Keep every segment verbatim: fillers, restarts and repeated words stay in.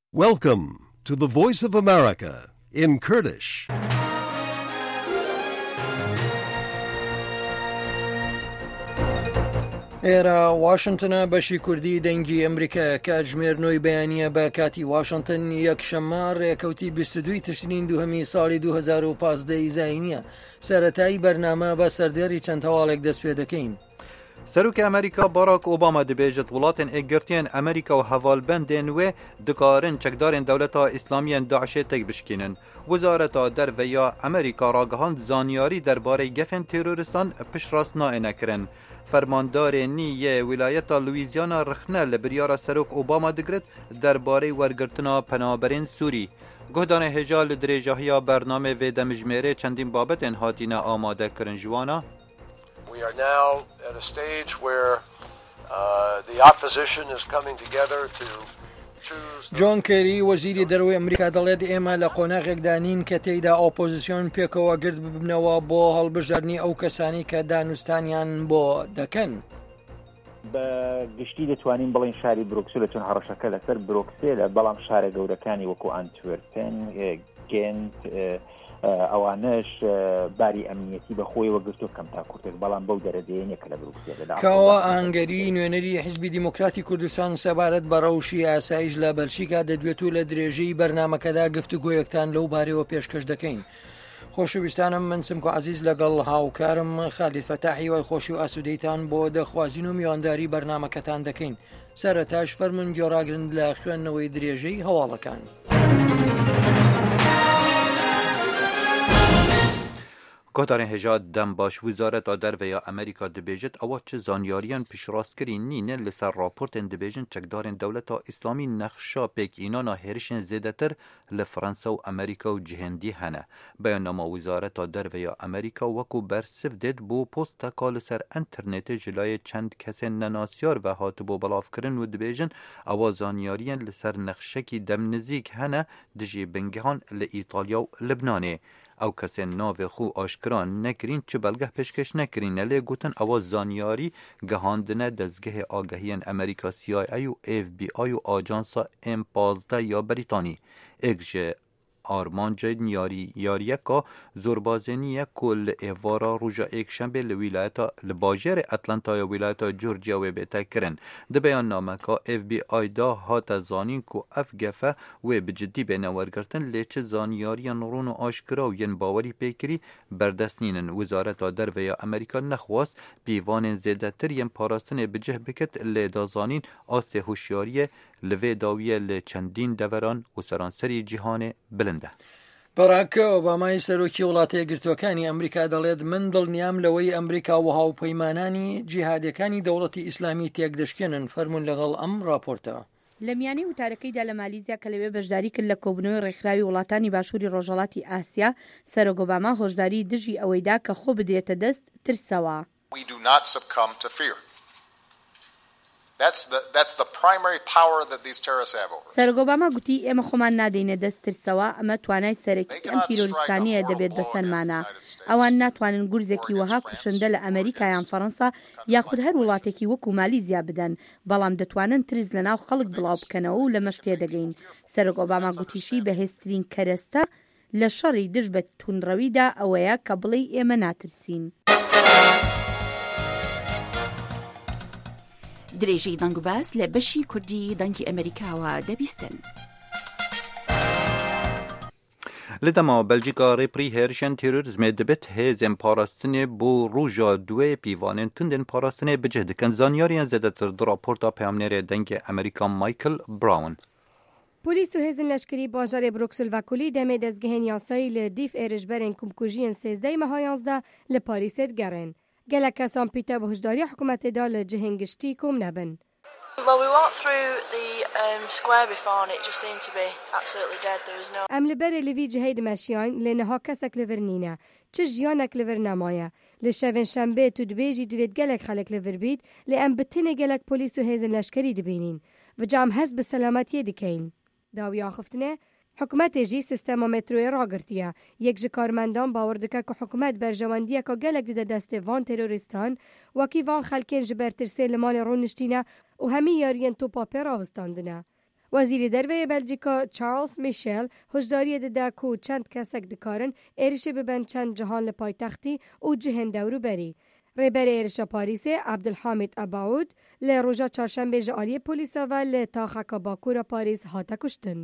Welcome to the Voice of America in Kurdish. ئێرە واشنتنە بەشی کوردی دەنگی ئەمریکا کاتژمێرنەوەی بەیانیە بە کاتی واشنتن یەکشەممە ڕێکەوتی بیست و دوو تشرین دووهەمی ساڵی دوو هەزار و پانزدە زاینیە. سەرەتایی بەرنامە بە سەردێڕی چەند هەواڵێک دەست پێ دەکەین. سەرۆکی ئەمریکا باراک ئۆباما دەبێژێت وڵاتên ئێگرتیان ئەمریکا و هەڤالبەندên wê dikarin çekdarên dewleta İslamiyên Daişê têk bişkînin. Wizareta Derve ya Amerîka ragihand zanyarî derbarê gefên teröristan piştrast naêne kirin. Fermandarê nî yê Wilayeta Louisiana rixne li biryara Serok Obama digirit derbarê wergirtina penaberên Sûrî. Guhdanê hêja li dirêjahiya bernamê vê demijmêrê çendîn babetên hatîne amade kirin ji wan. We are now at a stage where uh, the opposition is coming together to choose. جۆن کێری وەزیری دەرەوەی ئەمریکا دەڵێت ئێمە لە قۆناغێکدا نین کە تێیدا ئۆپۆزیسیۆن پێکەوە گرت ببنەوە بۆ هەڵبژاردنی ئەو کەسانی کە دانوستانیان بۆ دەکەن. بە گشتی دەتوانین بڵین شاری برۆکسل چون هەڕەشەکە لەسەر برۆکسێلە بەڵام شارە گەورەکانی وەکو ئەنتوێرپێن گێنت ئەوانش باری ئەمنیەتی بە خۆی وەگرتو کەم تا کورتێک بەڵام بەو دەرەدەیەنێکە لە برۆکسێلدا کاوە ئاهەنگەری نوێنەری حیزبی دیموکراتی کوردستان سەبارەت بە ڕەوشی ئاسایش لە بەلژیکا دەدوێت و لە درێژەی بەرنامەکەدا گفتوگۆیەکتان لەو بارەوە پێشکەش دەکەین. خۆشەویستانم من سمکۆ عەزیز لەگەڵ هاوکارم خالید فەتاحی وای خۆشی و ئاسوودەیتان بۆ دەخوازین و میوانداری بەرنامەکەتان دەکەین. سەرەتاش فەرمون گۆڕاگرن لە خوێندنەوەی درێژەی هەواڵەکان. Guhdarên hêja dembaş Wizareta Derve ya Amerîka dibêjit ewa çi zanyariyan piştrast nîne li ser raportên dibêjin çekdarên dewleta İslamî nexşa pêkînana hêrişên zêdetir li Fransa û Amerîka û cihêndî hene. Beyannama Wizareta Derve ya Amerîka wekû bersiv dêt bû posteka li ser internetê ji layê çend kesên nenasyar ve hatibû belavkirin û dibêjin ewa zanyariyên li ser nexşekî demnizîk hene dijî bingehan li İtalya û Libnanê. Ew kesên navê xwe aşkira nekirin çi belgeh pêşkêş nekirin lê gotin ewa zanyarî gihandine dezgehê agehiyên Amerîka C I A û F B I û Ajansa M panzdeh ya Brîtanî. Êk ji armancên yarî yariyeka zorbazênî ye ku li êvara rûja êkşembê li wîlayeta li bajêrê Atlantaya wîlayeta Georgia wê bête kirin. Di beyannameka F B I da hate zanîn ku ev gefe wê bi ciddî bêne wergirtin lê çi zanyariyan rûn û aşkira û yên bawerî pêkirî berdest nînin. Wizareta Derve ya Amerîka nexwast pîvanên zêdetir yên parastinê bi cih bikit lê da zanîn astê huşyariyê li vê dawiye li çendîn deveran û seranserî cîhanê bilind e. بەڕاکە ئۆبامای سەرۆکی وڵاتە یەکگرتووەکانی ئەمریکا دەڵێت من دڵنیام لەوەی ئەمریکا و هاوپەیمانانی جیهادیەکانی دەوڵەتی ئیسلامی تێک دەشکێنن. فەرموون لەگەڵ ئەم راپۆرتەوە. لە میانەی وتارەکەیدا لە مالیزیا کە لەوێ بەشداری کرد لە کۆبنەوەی ڕێکخراوی وڵاتانی باشووری ڕۆژهەڵاتی ئاسیا سەرۆک ئۆباما هۆشداری دژی ئەوەیدا کە خۆ بدرێتە دەست ترسەوە. We do not succumb to fear. That's the, that's the primary power that these terrorists have over us. سەرۆک ئۆباما گوتی ئێمە خۆمان نادەینە دەست ترسەوە ئەمە توانای سەرەکی ئەم تیرۆریستانیە دەبێت بەسەرمانە. ئەوان ناتوانن گورزێکی وەها کوشندە لە ئەمریکا یان فەڕەنسا یاخود هەر وڵاتێکی وەکو مالیزیا بدەن بەڵام دەتوانن ترس لە ناو خەڵک بڵاو بکەنەوە و لە مەشتێ دەگەین. سەرۆک ئۆباما گوتیشی بەهێزترین کەرەستە لە شەڕی دژ بە توندڕەویدا ئەوەیە کە بڵێ ئێمە ناترسین. درێژەی دەنگ و باس لە بەشی کوردی دەنگی ئەمریکاوە دەبیستن. Li dema Belçîka rêpirî hêrişên terorîzmê dibit hêzên parastinê bû rûja duê pîvanên tundên parastinê bi cih dikin. Zanyariyên zêdetir di raporta peyamnêrê dengê Amerîka Michael Brown. پۆلیس و هێزن لەشکری باژارێ بروکسل و کولی دەمێ دەستگەهێن یاسایی لە دیف ئێرشبەرên کومکوژیên سێزدەی مەها یانزدە لە پاریسê digerin. gelek kesan pîte bi hişdariya hikûmetê da li cihên giştî kom nebin. Em li berê li vî cihê dimeşiyan lê niha kesek li vir nîne. Çi jiyanek li vir nemaye. Li şevên şembê tu dibêjî divêt gelek xelek li vir bît lê em bi tinê gelek polîs û hêzin leşkerî dibînin. Vicam hez bi selametiyê dikeyin. Dawiya xiftinê حکومت جی سیستم متروی را گرتیه. یک جکارمندان باور دکه که حکومت برجواندیه که گلک دیده دست وان تروریستان و کی وان خلکین جبر ترسیل مال رونشتینه و همی یارین تو پاپی را بستاندنه. وەزیری دەربەیە بەلجیکا چارلز میشێل هۆشداریە دەدا و چەند کەسێک دکارن ئێریشە ببەن چەند جەهان لە پایتەختی و جهێن دەوروبەری. ڕێبەرە ئێرشە پاریسێ عەبدولحامید ئەباود لە ڕۆژە چارشەمبێ ژە ئالیە پۆلیسەوە لە تاخەکە باکوورە پاریس هاتە کوشتن.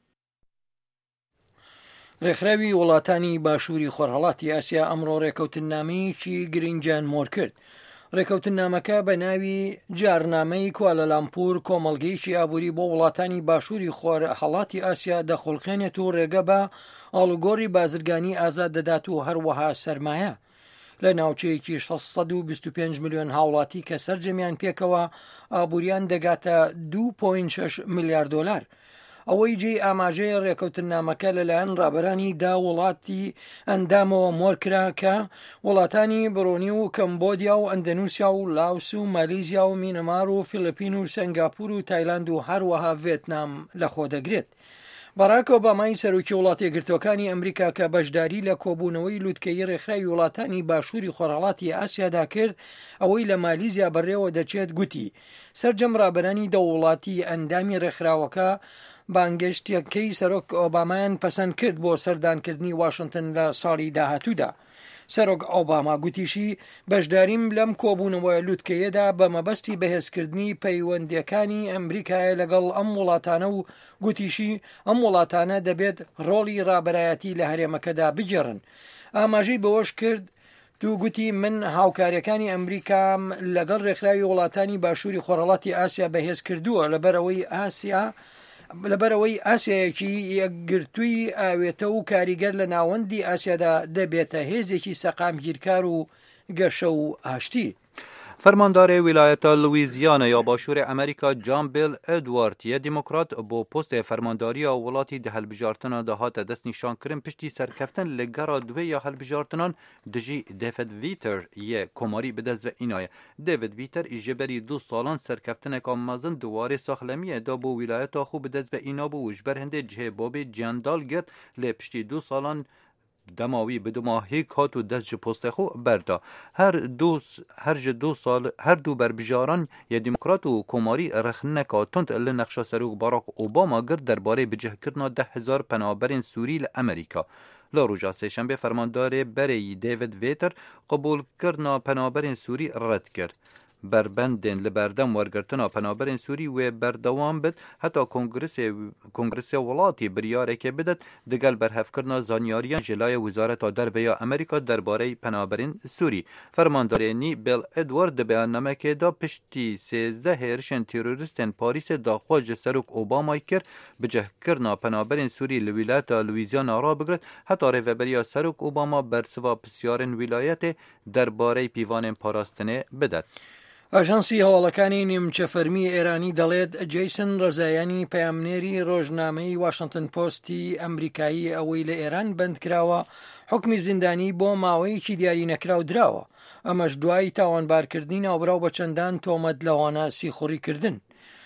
ڕێکخراوی وڵاتانی باشووری خۆرهەڵاتی ئاسیا ئەمڕۆ ڕێکەوتنامەیەکی گرنگیان مۆر کرد. ڕێکەوتنامەکە بە ناوی جارنامەی کوالەلامپور کۆمەڵگەیەکی ئابووری بۆ وڵاتانی باشووری خۆرهەڵاتی ئاسیا دەخۆڵخێنێت و ڕێگە بە ئاڵوگۆڕی بازرگانی ئازاد دەدات و هەروەها سەرمایە لە ناوچەیەکی شەشسەد و بیست و پێنج ملیۆن هاوڵاتی کە سەرجەمیان پێکەوە ئابووریان دەگاتە دوو پۆینت شەش ملیارد دۆلار. ئەوەی جێی ئاماژەیە ڕێکەوتنامەکە لەلایەن ڕابەرانی دا وڵاتی ئەندامەوە مۆرکرا کە وڵاتانی بڕۆنی و کەمبۆدیا و ئەندەنووسیا و لاوس و مالیزیا و مینەمار و فیلپین و سنگاپور و تایلاند و هەروەها ڤێتنام لەخۆ دەگرێت. باراک ئۆبامای سەرۆکی وڵاتە یەکگرتووەکانی ئەمریکا کە بەشداری لە کۆبوونەوەی لووتکەی ڕێکخراوی وڵاتانی باشووری خۆرهەڵاتی ئاسیادا کرد ئەوەی لە مالیزیا بەڕێوە دەچێت گوتی سەرجەم ڕابەرانی دەوڵاتی ئەندامی ڕێکخراوەکە بانگەشتەکەی سەرۆک ئۆبامان پەسەند کرد بۆ سەردانکردنی واشنگتن لە ساڵی داهاتوودا. سەرۆک ئۆباما گوتیشی بەشداریم لەم کۆبوونەوە لووتکەیەدا بە مەبەستی بەهێزکردنی پەیوەندیەکانی ئەمریکایە لەگەڵ ئەم وڵاتانە و گوتیشی ئەم وڵاتانە دەبێت ڕۆڵی ڕابەرایەتی لە هەرێمەکەدا بگێڕن. ئاماژەی بەوەش کرد دوو گوتی من هاوکاریەکانی ئەمریکام لەگەڵ ڕێکخراوی وڵاتانی باشووری خۆرهەڵاتی ئاسیا بەهێز کردووە لەبەرەوەی ئاسیا لەبەرەوەی ئاسیایەکی یەکگرتووی ئاوێتە و کاریگەر لە ناوەندی ئاسیادا دەبێتە هێزێکی سەقامگیرکار و گەشە و ئاشتی. فرماندار ولایت لویزیانا یا باشور امریکا جان بیل ادوارد یه دموکرات با پست فرمانداری ولاتی ده هلبجارتنا ده هات دست نشان کرن پشتی سرکفتن لگرا دوی یا هلبجارتنان دجی دیوید ویتر یه کماری بدز و اینای دیوید ویتر ایجبری دو سالان سرکفتن کامازن دواره ساخلمیه دا با ولایت آخو بدز و اینا با وجبر هنده جه باب جندال گرد لی پشتی دو سالان دماوی به دو ماه هیک هات و دست پست خو بردا هر دو هر دو سال هر دو بربجاران یا دموکرات و کماری رخنه کاتند ال نقشه سروق باراک اوباما گرد درباره بجه کردن ده هزار پناهبرین سوری ل امریکا. لاروجا سهشنبه فرماندار بری دیوید ویتر قبول کردن پناهبرین سوری رد کرد. بربندن لبردم ورگرتنا پناهبرین سوری و بردوام بد حتی کنگرس کنگرس ولاتی بریاره که بدد دگل برهف کردن زانیاریان جلای وزارت دربیا امریکا درباره پناهبرین سوری. فرماندارنی بیل ادوارد بیاننامه که دا پشتی سیزده هرشن تروریستن پاریس دا خواج سروک اوباما کر بجه کردن پناهبرین سوری لولایت لویزیانا را بگرد حتی ریوبریا سروک اوباما برسوا پسیارن ولایت درباره پیوان پاراستنه بدد. ئاژانسی هەواڵەکانی نیمچە فەرمی ئێرانی دەڵێت جەیسن ڕەزایانی پەیامنێری ڕۆژنامەی واشنگتن پۆستی ئەمریکایی ئەوەی لە ئێران بەندکراوە حکمی زیندانی بۆ ماوەیەکی دیاری نەکراو دراوە. ئەمەش دوای تاوانبارکردنی ناوبراو بە چەندان تۆمەت لەوانە سیخوڕیکردن.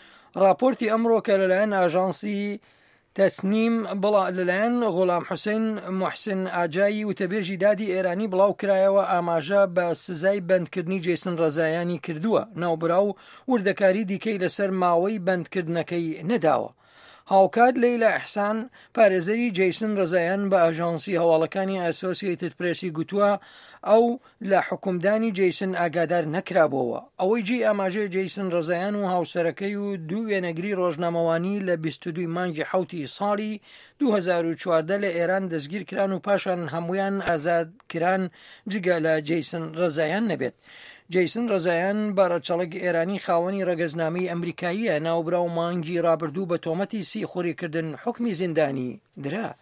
راپۆرتی ئەمڕۆ کە لەلایەن ئاژانسی تەسنیم بڵا لەلایەن غۆڵام حوسێن موحسن ئاجایی وتەبێژی دادی ئێرانی بڵاو کرایەوە ئاماژە بە سزای بەندکردنی جەیسن ڕەزایانی کردووە. ناوبراو وردەکاری دیکەی لەسەر ماوەی بەندکردنەکەی نەداوە. هاوکات لەیلا ئەحسان پارێزەری جەیسن ڕەزایان بە ئاژانسی هەواڵەکانی ئەسۆسیێتد پرێسی گوتووە ئەو لە حکومدانی جەیسن ئاگادار نەکرابەوە. ئەوەی جێی ئاماژەی جەیسن ڕەزایان و هاوسەرەکەی و دوو وێنەگری ڕۆژنامەوانی لە بیست و دوو مانگی حوتی ساڵی دوو هەزار و چواردە لە ئێران دەستگیر کران و پاشان هەمویان ئازادکران جگە لە جەیسن ڕەزایان نەبێت. جەیسن ڕەزایان بەڕەچەڵک ئێرانی خاوەنی ڕەگەزنامەی ئەمریکاییە ناوبراو مانگی ڕابردوو بە تۆمەتی سیخوڕیکردن حکمی زیندانی درا.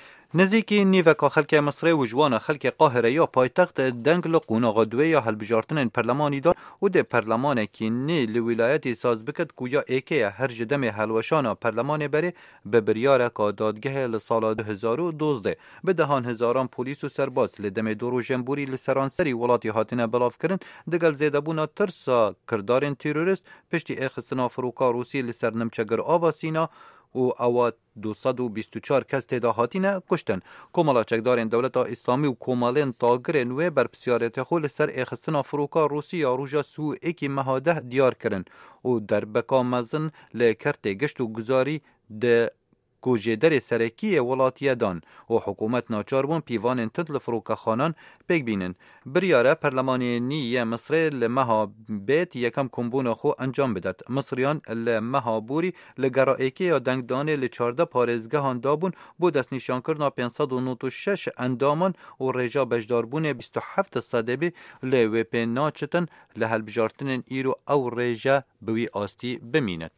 نزیکی نیوکا خلک مصر و جوان خلک قاهره یا پایتخت دنگ لقونا دوی یا هلبجارتن پرلمانی دار و ده پرلمان کی نی لولایت ساز بکد کویا ایکه هر جدم هلوشانا پرلمان بره به بریار کا دادگاه لسال دو هزار و دوازده به دهان هزاران پلیس و سرباز لدم دورو جنبوری لسرانسری ولاتی هاتنه بلاف کرن دگل زیدبونا ترسا کردارن تروریست پشتی اخستنا فروکا روسی لسر نمچگر آوا سینا و ئەوە دوصد و بیست و چوار کەس تێدا هاتینە کوشتن. کۆمەڵە چەکدارên دەولەتا ئیسلامی و کۆمەڵێن تاگرên wê berpisyarêtê xwe li ser êxistina firoka Rûsya rûja Sûekî meha deh diyar kirin û derbeka mezin lê kertê gişt û guzarî di ku jêderê serekiyê welatiye dan û hikûmet naçar bûn pîvanên tund li firokexanan pêk bînin. Biryare Perlemanê nî yê Misrê li meha bêt yekem kombûna xwe encam bidet. Misriyan li meha borî li geraêkeya dengdanê li çardeh parêzgehan dabûn bۆ destnîşankirina pênc sed û nû û şeş endaman û rêja bejdarbûnê bîst û heft sedê bê lê wê pê naçitin li helbijartinên îro ew rêje bi wî astî bimînet.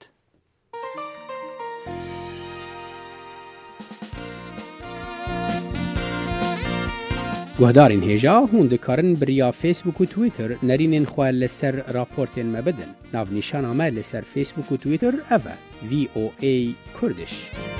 گوهدارین هێژا هون دikarin biriya Facebook û Twitter nerînên xwe li ser raportên me bidin. Navnîşana me li ser Facebook û Twitter ev e V O A Kurdish.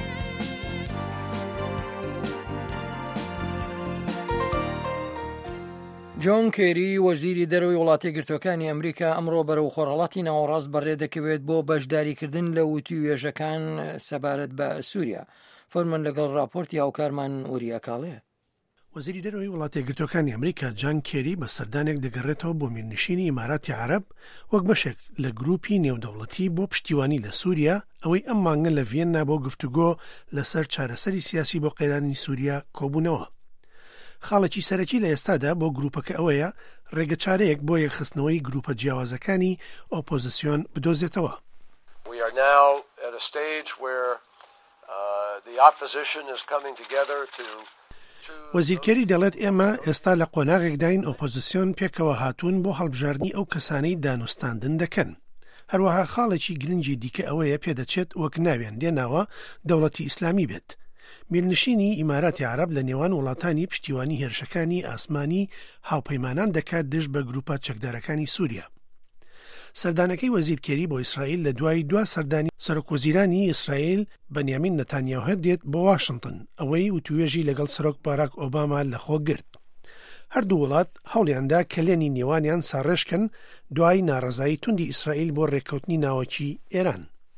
جۆن کێری وەزیری دەرەوەی وڵاتە گرتوەکانی ئەمریکا ئەمڕۆ بەرەو خۆڕەڵاتی ناوەڕاست بەڕێ دەکەوێت بۆ بەشداریکردن لە وتیوێژەکان سەبارەت بە سووریا. فەرمان لەگەڵ راپۆرتی هاوکارمان وریە کاڵێ. وەزیری دەرەوەی وڵاتە گرتوەکانی ئەمریکا جان کێری بە سەردانێک دەگەڕێتەوە بۆ میرنشینی ئیماراتی عەرەب وەک بەشێک لە گروپی نێودەوڵەتی بۆ پشتیوانی لە سووریا ئەوەی ئەم مانگە لە ڤێننا بۆ گفتوگۆ لەسەر چارەسەری سیاسی بۆ قەیرانی سووریا کۆبوونەوە. خاڵێکی سەرەکی لە ئێستادا بۆ گروپەکە ئەوەیە ڕێگە چارەیەک بۆ یەکخستنەوەی گروپە جیاوازەکانی ئۆپۆزیسیۆن بدۆزێتەوە. We are now at a stage where uh, the opposition is coming together to وەزیرکێری دەڵێت ئێمە ئێستا لە قۆناغێکداین ئۆپۆزیسیۆن پێکەوە هاتوون بۆ هەڵبژاردننی ئەو کەسانەی دانوستاندن دەکەن. هەروەها خاڵێکی گرنگی دیکە ئەوەیە پێدەچێت وەک ناوێن دێناوە دەوڵەتی ئیسلامی بێت. میرنشینی ئیماراتی عەرەب لە نێوان وڵاتانی پشتیوانی هێرشەکانی ئاسمانی هاوپەیمانان دەکات دژ بە گروپە چەکدارەکانی سووریا. سەردانەکەی وەزیرکێری بۆ ئیسرائیل لە دوای دوا سەردانی سەرۆکوەزیرانی ئیسرائیل بەنیامین نەتانیاهو دێت بۆ واشنگتن ئەوەی وتوێژی لەگەڵ سەرۆک باراک ئۆباما لەخۆ گرت. هەردوو وڵات هەوڵیاندا کەلێنی نێوانیان ساڕێشکن دوای ناڕەزایی توندی ئیسرائیل بۆ ڕێکەوتنی ناوەکی ئێران.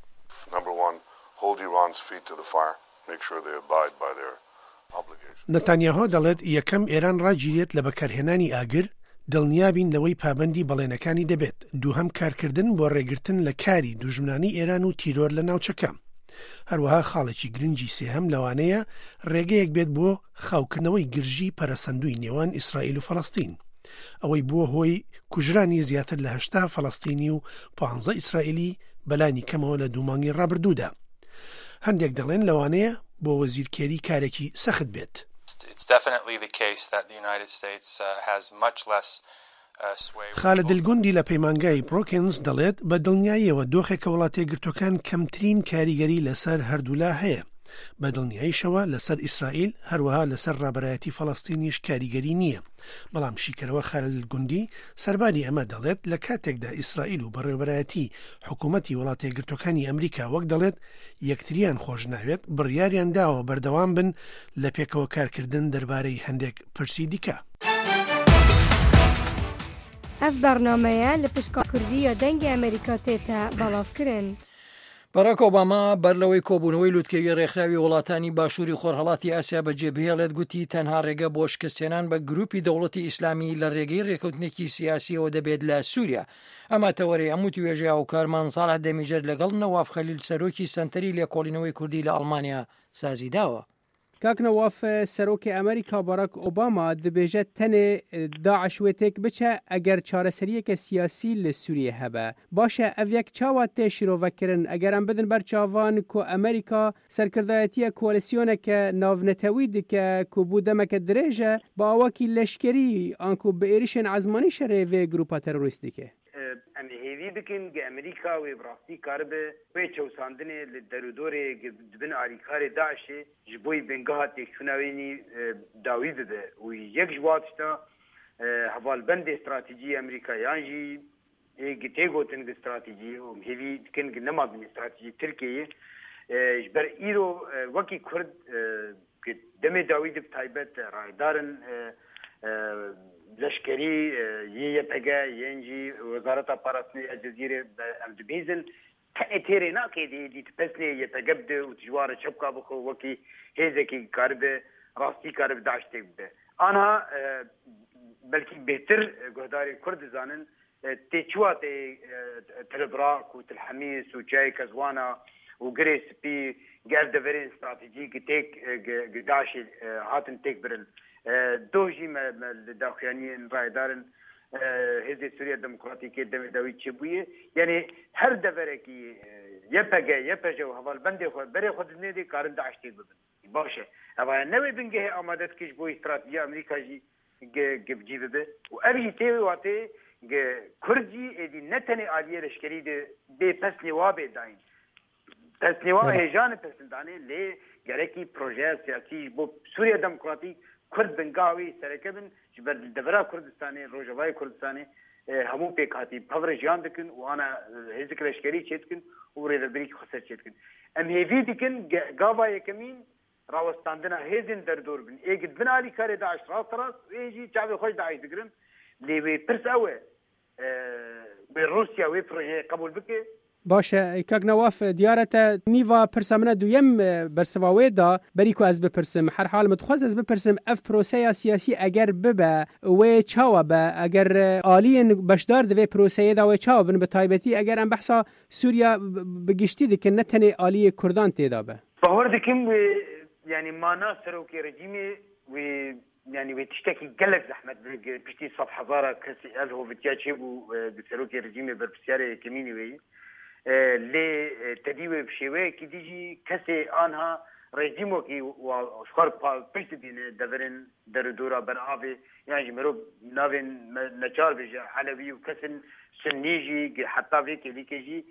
نەتانیاهو دەڵێت یەکەم ئێران ڕاگیرێت لە بەکارهێنانی ئاگر دڵنیابین لەوەی پابەندی بەڵێنەکانی دەبێت. دووهەم کارکردن بۆ ڕێگرتن لە کاری دوژمنانی ئێران و تیرۆر لە ناوچەکە. هەروەها خاڵێکی گرنگی سێهەم لەوانەیە ڕێگەیەک بێت بۆ خاوکردنەوەی گرژی پەرەسەندووی نێوان ئیسرائیل و فەڵەستین. ئەوەی بووە هۆی کوژرانی زیاتر لە هەشتا فەڵەستینی و پانزە ئیسرائیلی بەلانی کەمەوە لە دوومانگی ڕابردوودا. هەندێک دەڵێن لەوانەیە بۆ وەزیرکێری کارێکی سەخت بێت. خالد دلگوندی لە پەیمانگای بروکینز دەڵێت بە دڵنیاییەوە دۆخێکە وڵاتە گرتوەکان کەمترین کاریگەری لەسەر هەردوولا هەیە. بە دڵنیاییشەوە لەسەر ئیسرائیل هەروەها لەسەر ڕابەرایەتی فەڵەستینیش کاریگەری نییە. بەڵام شیکەرەوە خالد دلگوندی سەرباری ئەمە دەڵێت لە کاتێکدا ئیسرائیل و بەڕێوەبەرایەتی حکوومەتی وڵاتە گرتوەکانی ئەمریکا وەک دەڵێت یەکتریان خۆش ناوێت بڕیاریان داوە بەردەوام بن لە پێکەوە کارکردن دەربارەی هەندێک پرسی دیکە. ئەف بەرنامەیە لە پشکا کوردی یا دەنگی ئەمریکا تێتە بەڵاوکردن. باراک ئۆباما بەر لەوەی کۆبوونەوەی لوتکەوی ڕێکخراوی وڵاتانی باشووری خۆرهەڵاتی ئاسیا بەجێبهێڵێت گوتی تەنها ڕێگە بۆ شکستێنان بە گروپی دەوڵەتی ئیسلامی لە ڕێگەی ڕێکەوتنێکی سیاسیەوە دەبێت لە سووریا. ئەمە تەوەری هەموو توێژەیە و کارمان ساڵح دەمیجەر لەگەڵ نەواف خەلیل سەرۆکی سەنتەری لێکۆڵینەوەی کوردی لە ئەڵمانیا سازی داوە. کاک نەواف سەرۆکی ئەمریکا باراک ئۆباما دەبێژێت تەنێ داعش وێتێک بچە ئەگەر چارەسەریەکە سیاسی لە سووریە هەبە. باشە ئەڤێک چاوات تێ شیرۆڤەکردن ئەگەر ئەم بدن بەرچاوان کۆ ئەمریکا سەرکردایەتیە کۆلیسیۆنێکە ناونەتەوی دکە کو بوو دەمەکە درێژە با ئەوەکی لەشکری ئانکو بە ئێریشن عەزمانی شەرێڤێ گروپە تەرۆریستیکە. ئەم هێوی بکەین کە ئەمریکا وێ بڕاستی کاربێ وێ چەوساندنێ لە دەرودۆرێ دبن ئاریکارێ داعشێ ji بۆی بنگەها تێکچووناوێنی داوی ببێ و یەک ji watişta hevalbendê stratejî ئەمریکایان jî tê gotin gi stratejî û hêvî dikin gi nemazînê stratejî Tirkiyeyê ji ber îro wekî Kurd demê dawî dib taybet raydarin لشکری یه پگه یه انجی وزارت پاراستی الجزیره ام دبیزن تنه تیری ناکه دی دی پسنه یتقبد و تجوار شبکه بخو وکی هیزکی کارب راستی کارب داشته بده آنها بلکه بهتر گهداری کرد زانن تیچوات تلبراک و تلحمیس و جای کزوانا و گریس بی گرد ورین استراتیجی تیک گداشی هاتن تیک برن دوجی داخیانی رای دارن حزب سوریه دموکراتیک دم دوی چه بویه یعنی هر دفعه کی یپگه یپجو حوال بنده خود بره خود نیدی کارن داشتی ببن باشه اما نوی بنگه آمادت کش بو استراتیجی امریکا جی گبجی ببه و ابی تیوی واتی کردی ایدی نتنی عالیه لشکری ده بی پس نوابه داین پس نوابه هیجان پسندانه لی گرکی پروژه سیاسی بو سوریه دموکراتیک کرد بنگاوی سرکبن جبر دورا کردستانی روجوای کردستانی همون پیکاتی پاور جان دکن و آنا هزک لشکری چیتکن و ریدبریک خسر چیتکن ام هیوی دکن گاوا یکمین راوستاندنا هزین در دور بن ایگد بنالی کاری داعش راست راست ایجی چاوی خوش داعش دکرن لیوی پرس اوه به روسیا وی پروژه قبول بکه باشه کاک نواف دیارت نیوا پرسامنه دویم برسواوی دا بریکو از بپرسم هر حال متخواست از بپرسم اف پروسه سیاسی اگر ببه و چاوا به اگر آلین بشدار دوی پروسه دا و چاوا بن به تایبتی اگر ام بحثا سوریا بگشتی دکن نتنی آلی کردان تیدا به باور دکم یعنی مانا سروکی رژیمی و يعني وتشتكي قلق زحمة بشتي صف حضارة كسي ألهو بتياتشي بو بسروكي رجيمي بربسياري كميني وي لي تديوي بشيوي كي ديجي كسي آنها رجيمو كي وشخار بشت دين دفرين دردورا برعافي يعني جمرو نافين نجار بيجي حلوي وكسن سنيجي حتى فيكي ليكيجي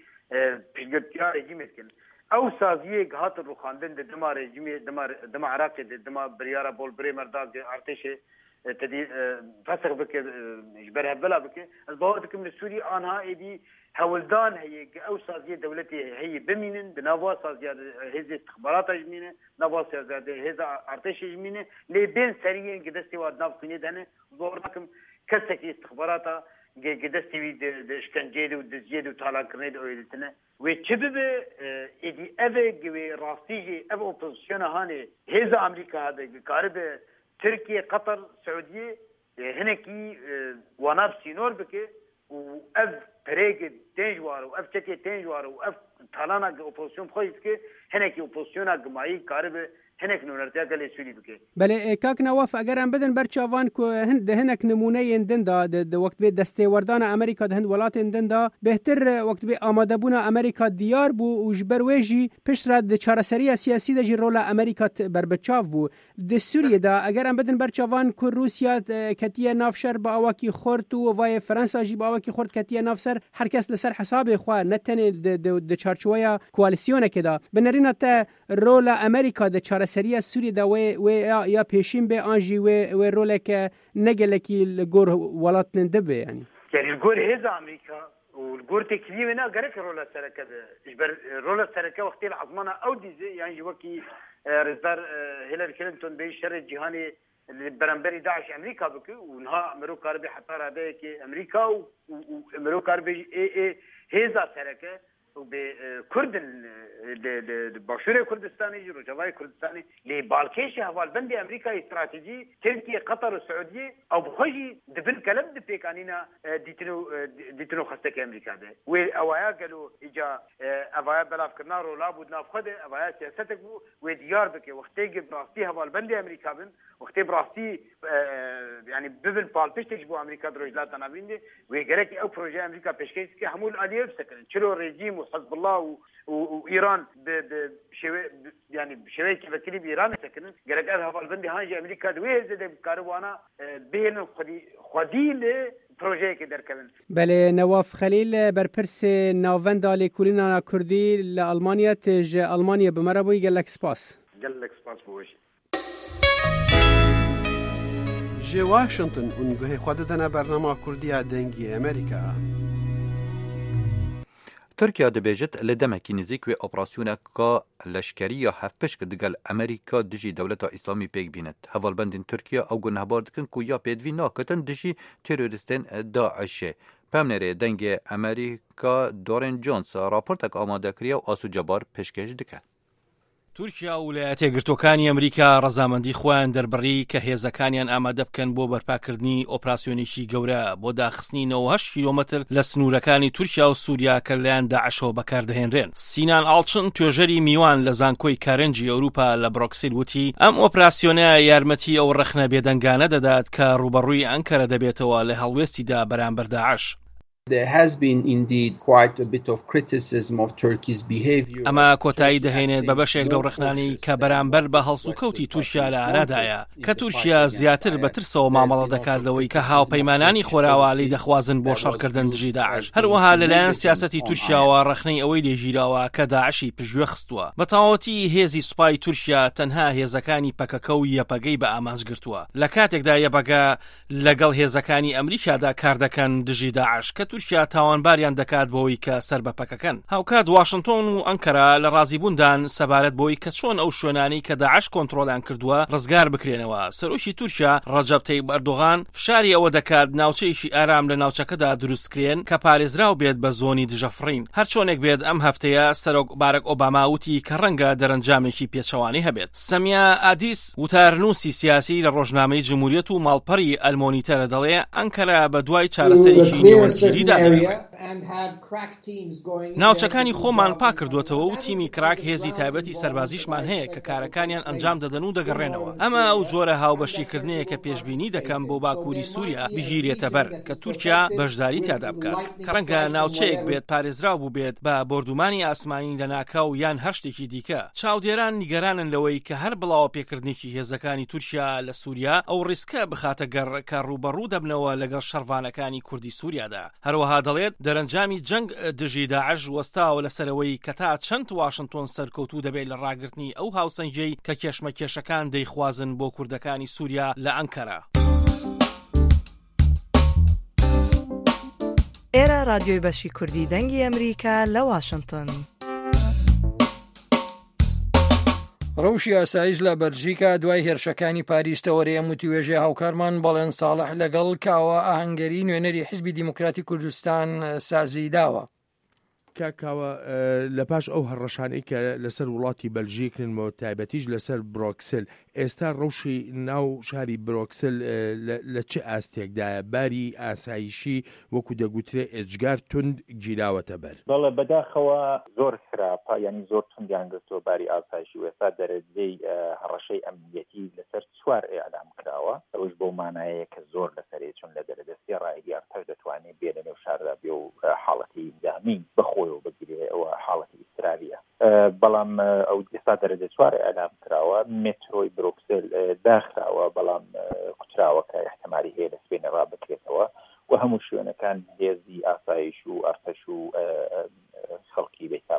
بشتيا رجيمي تكن او سازیه هات رو خواندن د دما رژیم دما دما عراق د دما بریارا بول بری مرداد ارتش تدی فسخ بك جبرها بلا بك البوادكم السوري انها ايدي هولدان هي او سازیه دولتي هي بمين بنوا سازیه هز استخبارات جمينه نوا سازیه هز ارتش جمينه لي بين سريين قدستي واد ناف كني دهنه زوركم كسكي استخباراتها قدستي د اشكنجيل ودزيد وطالع كرنيد اويلتنا وچبب ایدی اوه گوی راستیجی اوه اپوزیسیون هانی هیزا امریکا هده کارب ترکیه قطر سعودیه هنکی واناب سینور بکه و اف پریگ تنجوار و اف چکی تنجوار و اف طالانا اپوزیسیون خویست که هنکی اپوزیسیون گمایی کارب هنك نورتيا قال سوري بك بله کاک نواف اگر ام بدن برچاوان کو هند هنک نمونه دن دا د وقت به دسته وردان امریکا د هند ولات دن دا بهتر وقت به آماده بونه امریکا دیار بو او جبر ویجی پشت د چارەسەری سیاسی د جرول امریکا بر بچاو بو د سوریه دا اگر ام بدن برچاوان کو روسیا کتیه نافشر با واکی خورت و وای فرانسا جی با واکی خورت کتیه نافسر هر کس لسر حساب خو نتن د چارچویا کواليسيون کدا بنرینه ته رول امریکا د سریع سوری دا و و یا پیشین به آنجی و و رول که نگلکی الجور ولات ندبه يعني يعني الجور هذا امريكا والجور تكليمنا غير رول السركه اجبر رول السركه وقت العظمانه او دي يعني جوكي رزدار هيلاري كلينتون بشر الجهاني برنبري داعش امريكا بك ونها امريكا ربي حتى هذاك امريكا وامريكا ربي اي اي هذا سركه وبكردن باشور كردستاني روجاواي كردستاني لبالكيش هوال بندي امريكا استراتيجي تركيا قطر والسعوديه او بخجي دبن كلام دبيكانينا ديتنو ديتنو خستك امريكا ده واوايا قالوا اجا اوايا بلاف كنارو لابد نافخد اوايا سياستك وديار بك وقتي براستي هوال بندي امريكا بن وقتي براستي يعني ببن بالبيش تجبو امريكا دروجلات انا بيندي ويغرك او بروجي امريكا بيشكيس كي حمول اليف سكن شلو ريجيم وحزب الله وايران بشوي يعني بشوي كيف كلي بايران سكن غرق هذا البندي هاجي امريكا دوي زد كاروانا بين خدي خديل بروجي كدر كمان بله نواف خليل برپرس ناوندا لكولينا كردي لالمانيا تج المانيا بمربوي قال لك سباس قال لك سباس بوش جي واشنطن اونگوه خوددنا برنامه کردی دنگی امریکا ترکیه دبیجت لدمکی نزیک و اپراسیون که لشکری یا هفپش که دگل امریکا دجی دولت اسلامی پیک بیند. حوالبندین ترکیه او گنهبار دکن که یا پیدوی ناکتن دجی تروریستین داعشه. پامنێرێ دەنگێ ئەمریکا دۆرن جۆنس راپۆرتێک ئامادەکریە و ئاسوودەبار پێشکەش دکات. تورکیا و ویلایەتە یەکگرتووەکانی ئەمریکا ڕەزامەندی خۆیان دەربڕی کە هێزەکانیان ئامادە بکەن بۆ بەرپاکردنی ئۆپراسیۆنێکی گەورە بۆ داخستنی نەوە و هەشت کیلۆمەتر لە سنوورەکانی تورکیا و سووریا کە لەلایەن داعشەوە بەکاردەهێنرێن. سینان ئاڵچن توێژەری میوان لە زانکۆی کارنجی ئەوروپا لە بڕۆکسل وتی ئەم ئۆپراسیۆنە یارمەتی ئەو ڕەخنە بێدەنگانە دەدات کە ڕوبەڕووی ئەنکەرە دەبێتەوە لە هەڵوێستیدا بەرامبەر داعش. There has been indeed quite a bit of criticism of Turkey's behavior. ئەمە کۆتایی دەهێنێت بە بەشێک لەو ڕخنانی کە بەرامبەر بە هەڵسوکەوتی تورکیا لە ئارادایە کە تورکیا زیاتر بە ترسەوە مامەڵە دەکاتەوەی کە هاوپەیمانانی خۆراوەڵی دەخوازن بۆ شەڕکردن دژی داعش. هەروەها لەلایەن سیاسەتی تورکیاوە ڕخنەی ئەوەی لێژیراوە کە داعشی پژوێ خستووە. بە تەواوەتی هێزی سوپای تورکیا تەنها هێزەکانی پەکەکە و یەپەگەی بە ئامانج گرتووە. لە کاتێکدا یەپەگە لەگەڵ هێزەکانی ئەمریکادا کار دەکەن دژی داعش کە تورکیا تاوانباریان دەکات بۆی کە سەر بە پەکەکەن. هاوکات واشنگتۆن و ئەنکەرا لە ڕازیبووندان سەبارەت بۆی کە چۆن ئەو شوێنانی کە داعش کۆنتڕۆلیان کردووە ڕزگار بکرێنەوە. سەرۆکی تورکیا ڕەجەب تەیب ئەردۆغان فشاری ئەوە دەکات ناوچەیەکی ئارام لە ناوچەکەدا دروستکرێن کە پارێزراو بێت بە زۆنی دژەفڕین. هەر چۆنێک بێت ئەم هەفتەیە سەرۆک بارەک ئۆباما وتی کە ڕەنگە دەرەنجامێکی پێچەوانەی هەبێت. سەمیا ئادیس وتارنووسی سیاسی لە ڕۆژنامەی جمهوریەت و ماڵپەڕی ئەلمۆنیتەرە دەڵێ ئەنکەرا بە دوای چارەسەرێکی نێوەندگیریدا ناوچەکانی خۆمان پاک کردوێتەوە و تیمی کراک هێزی تایبەتی سەربازیشمان هەیە کە کارەکانیان ئەنجام دەدەن و دەگەڕێنەوە. ئەمە ئەو جۆرە هاوبەشیکردنەیە کە پێشبینی دەکەم بۆ باکووری سووریا بگیرێتە بەر کە تورکیا بەشداری تیادا بکات کە ڕەنگە ناوچەیەک بێت پارێزراو بوو بێت بە بردومانی ئاسمانی لە ناکاو یان هەر شتێکی دیکە. چاودێران نیگەرانن لەوەی کە هەر بڵاو پێکردنێکی هێزەکانی تورکیا لە سووریا ئەو ڕیسکە بخاتە گەڕ کە ڕوبەڕوو دەبنەوە لەگەڵ شەڕڤانەکانی کوردی سووریادا. هەروەها دەڵێت دەرەنجامی جەنگ دژی داعش وەستاوە لەسەرەوەی کە تا چەند واشنگتۆن سەرکەوتوو دەبێت لە ڕاگررتنی ئەو هاوسەنگەی کە کێشمەکێشەکان دەیخوازن بۆ کوردەکانی سووریا لە ئەنکەرا. ئێرە رادیۆی بەشی کوردی دەنگی ئەمریکا لە واشنگتن. ڕەوشی ئاسایش لە بەلژیکا دوای هێرشەکانی پاریس تەوەرەیە وتیوێژێ هاوکارمان بەڵێن ساڵح لەگەڵ کاوە ئاهەنگەری نوێنەری حیزبی دیموکراتی کوردستان سازی داوە. کاکاوە لە پاش ئەو هەڕەشانەی کە لەسەر وڵاتی بەلژیکنەوە تایبەتیش لەسەر برۆکسل ئێستا ڕەوشی ناو شاری برۆکسل لە چه ئاستێکدایە باری ئاسایشی وەکو دەگوترێ ئێجگار تند گیراوەتە بەر. بەڵێ بەداخەوە زۆر خراپە ینی زۆر توندیان گرتووە باری ئاسایشی و ئێستا دەرەجەی هەڕەشەی ئەمنیەتی لەسەر چوار ئێعلام کراوە ئەوش بۆ مانایەیە کە زۆر لەسەرێ چون لە دەرەدەستی ڕایگەیار تەش دەتوانێت بێ لە نێو شاردا بێ و حاڵەتی دامی بەخۆ بگیرێ ئەوە حاڵەتی ئیسراویە. بەڵام ئەو ئێستا دەرەجە چوار ئەلام کراوە مێترۆی برۆکسل داخراوە بەڵام کوتراوە کە احتمالی هەیە لە سبێنە ڕابکرێتەوە و هەموو شوێنەکان هێزی ئاسایش و ئەرتەش و خەڵکی بێتاب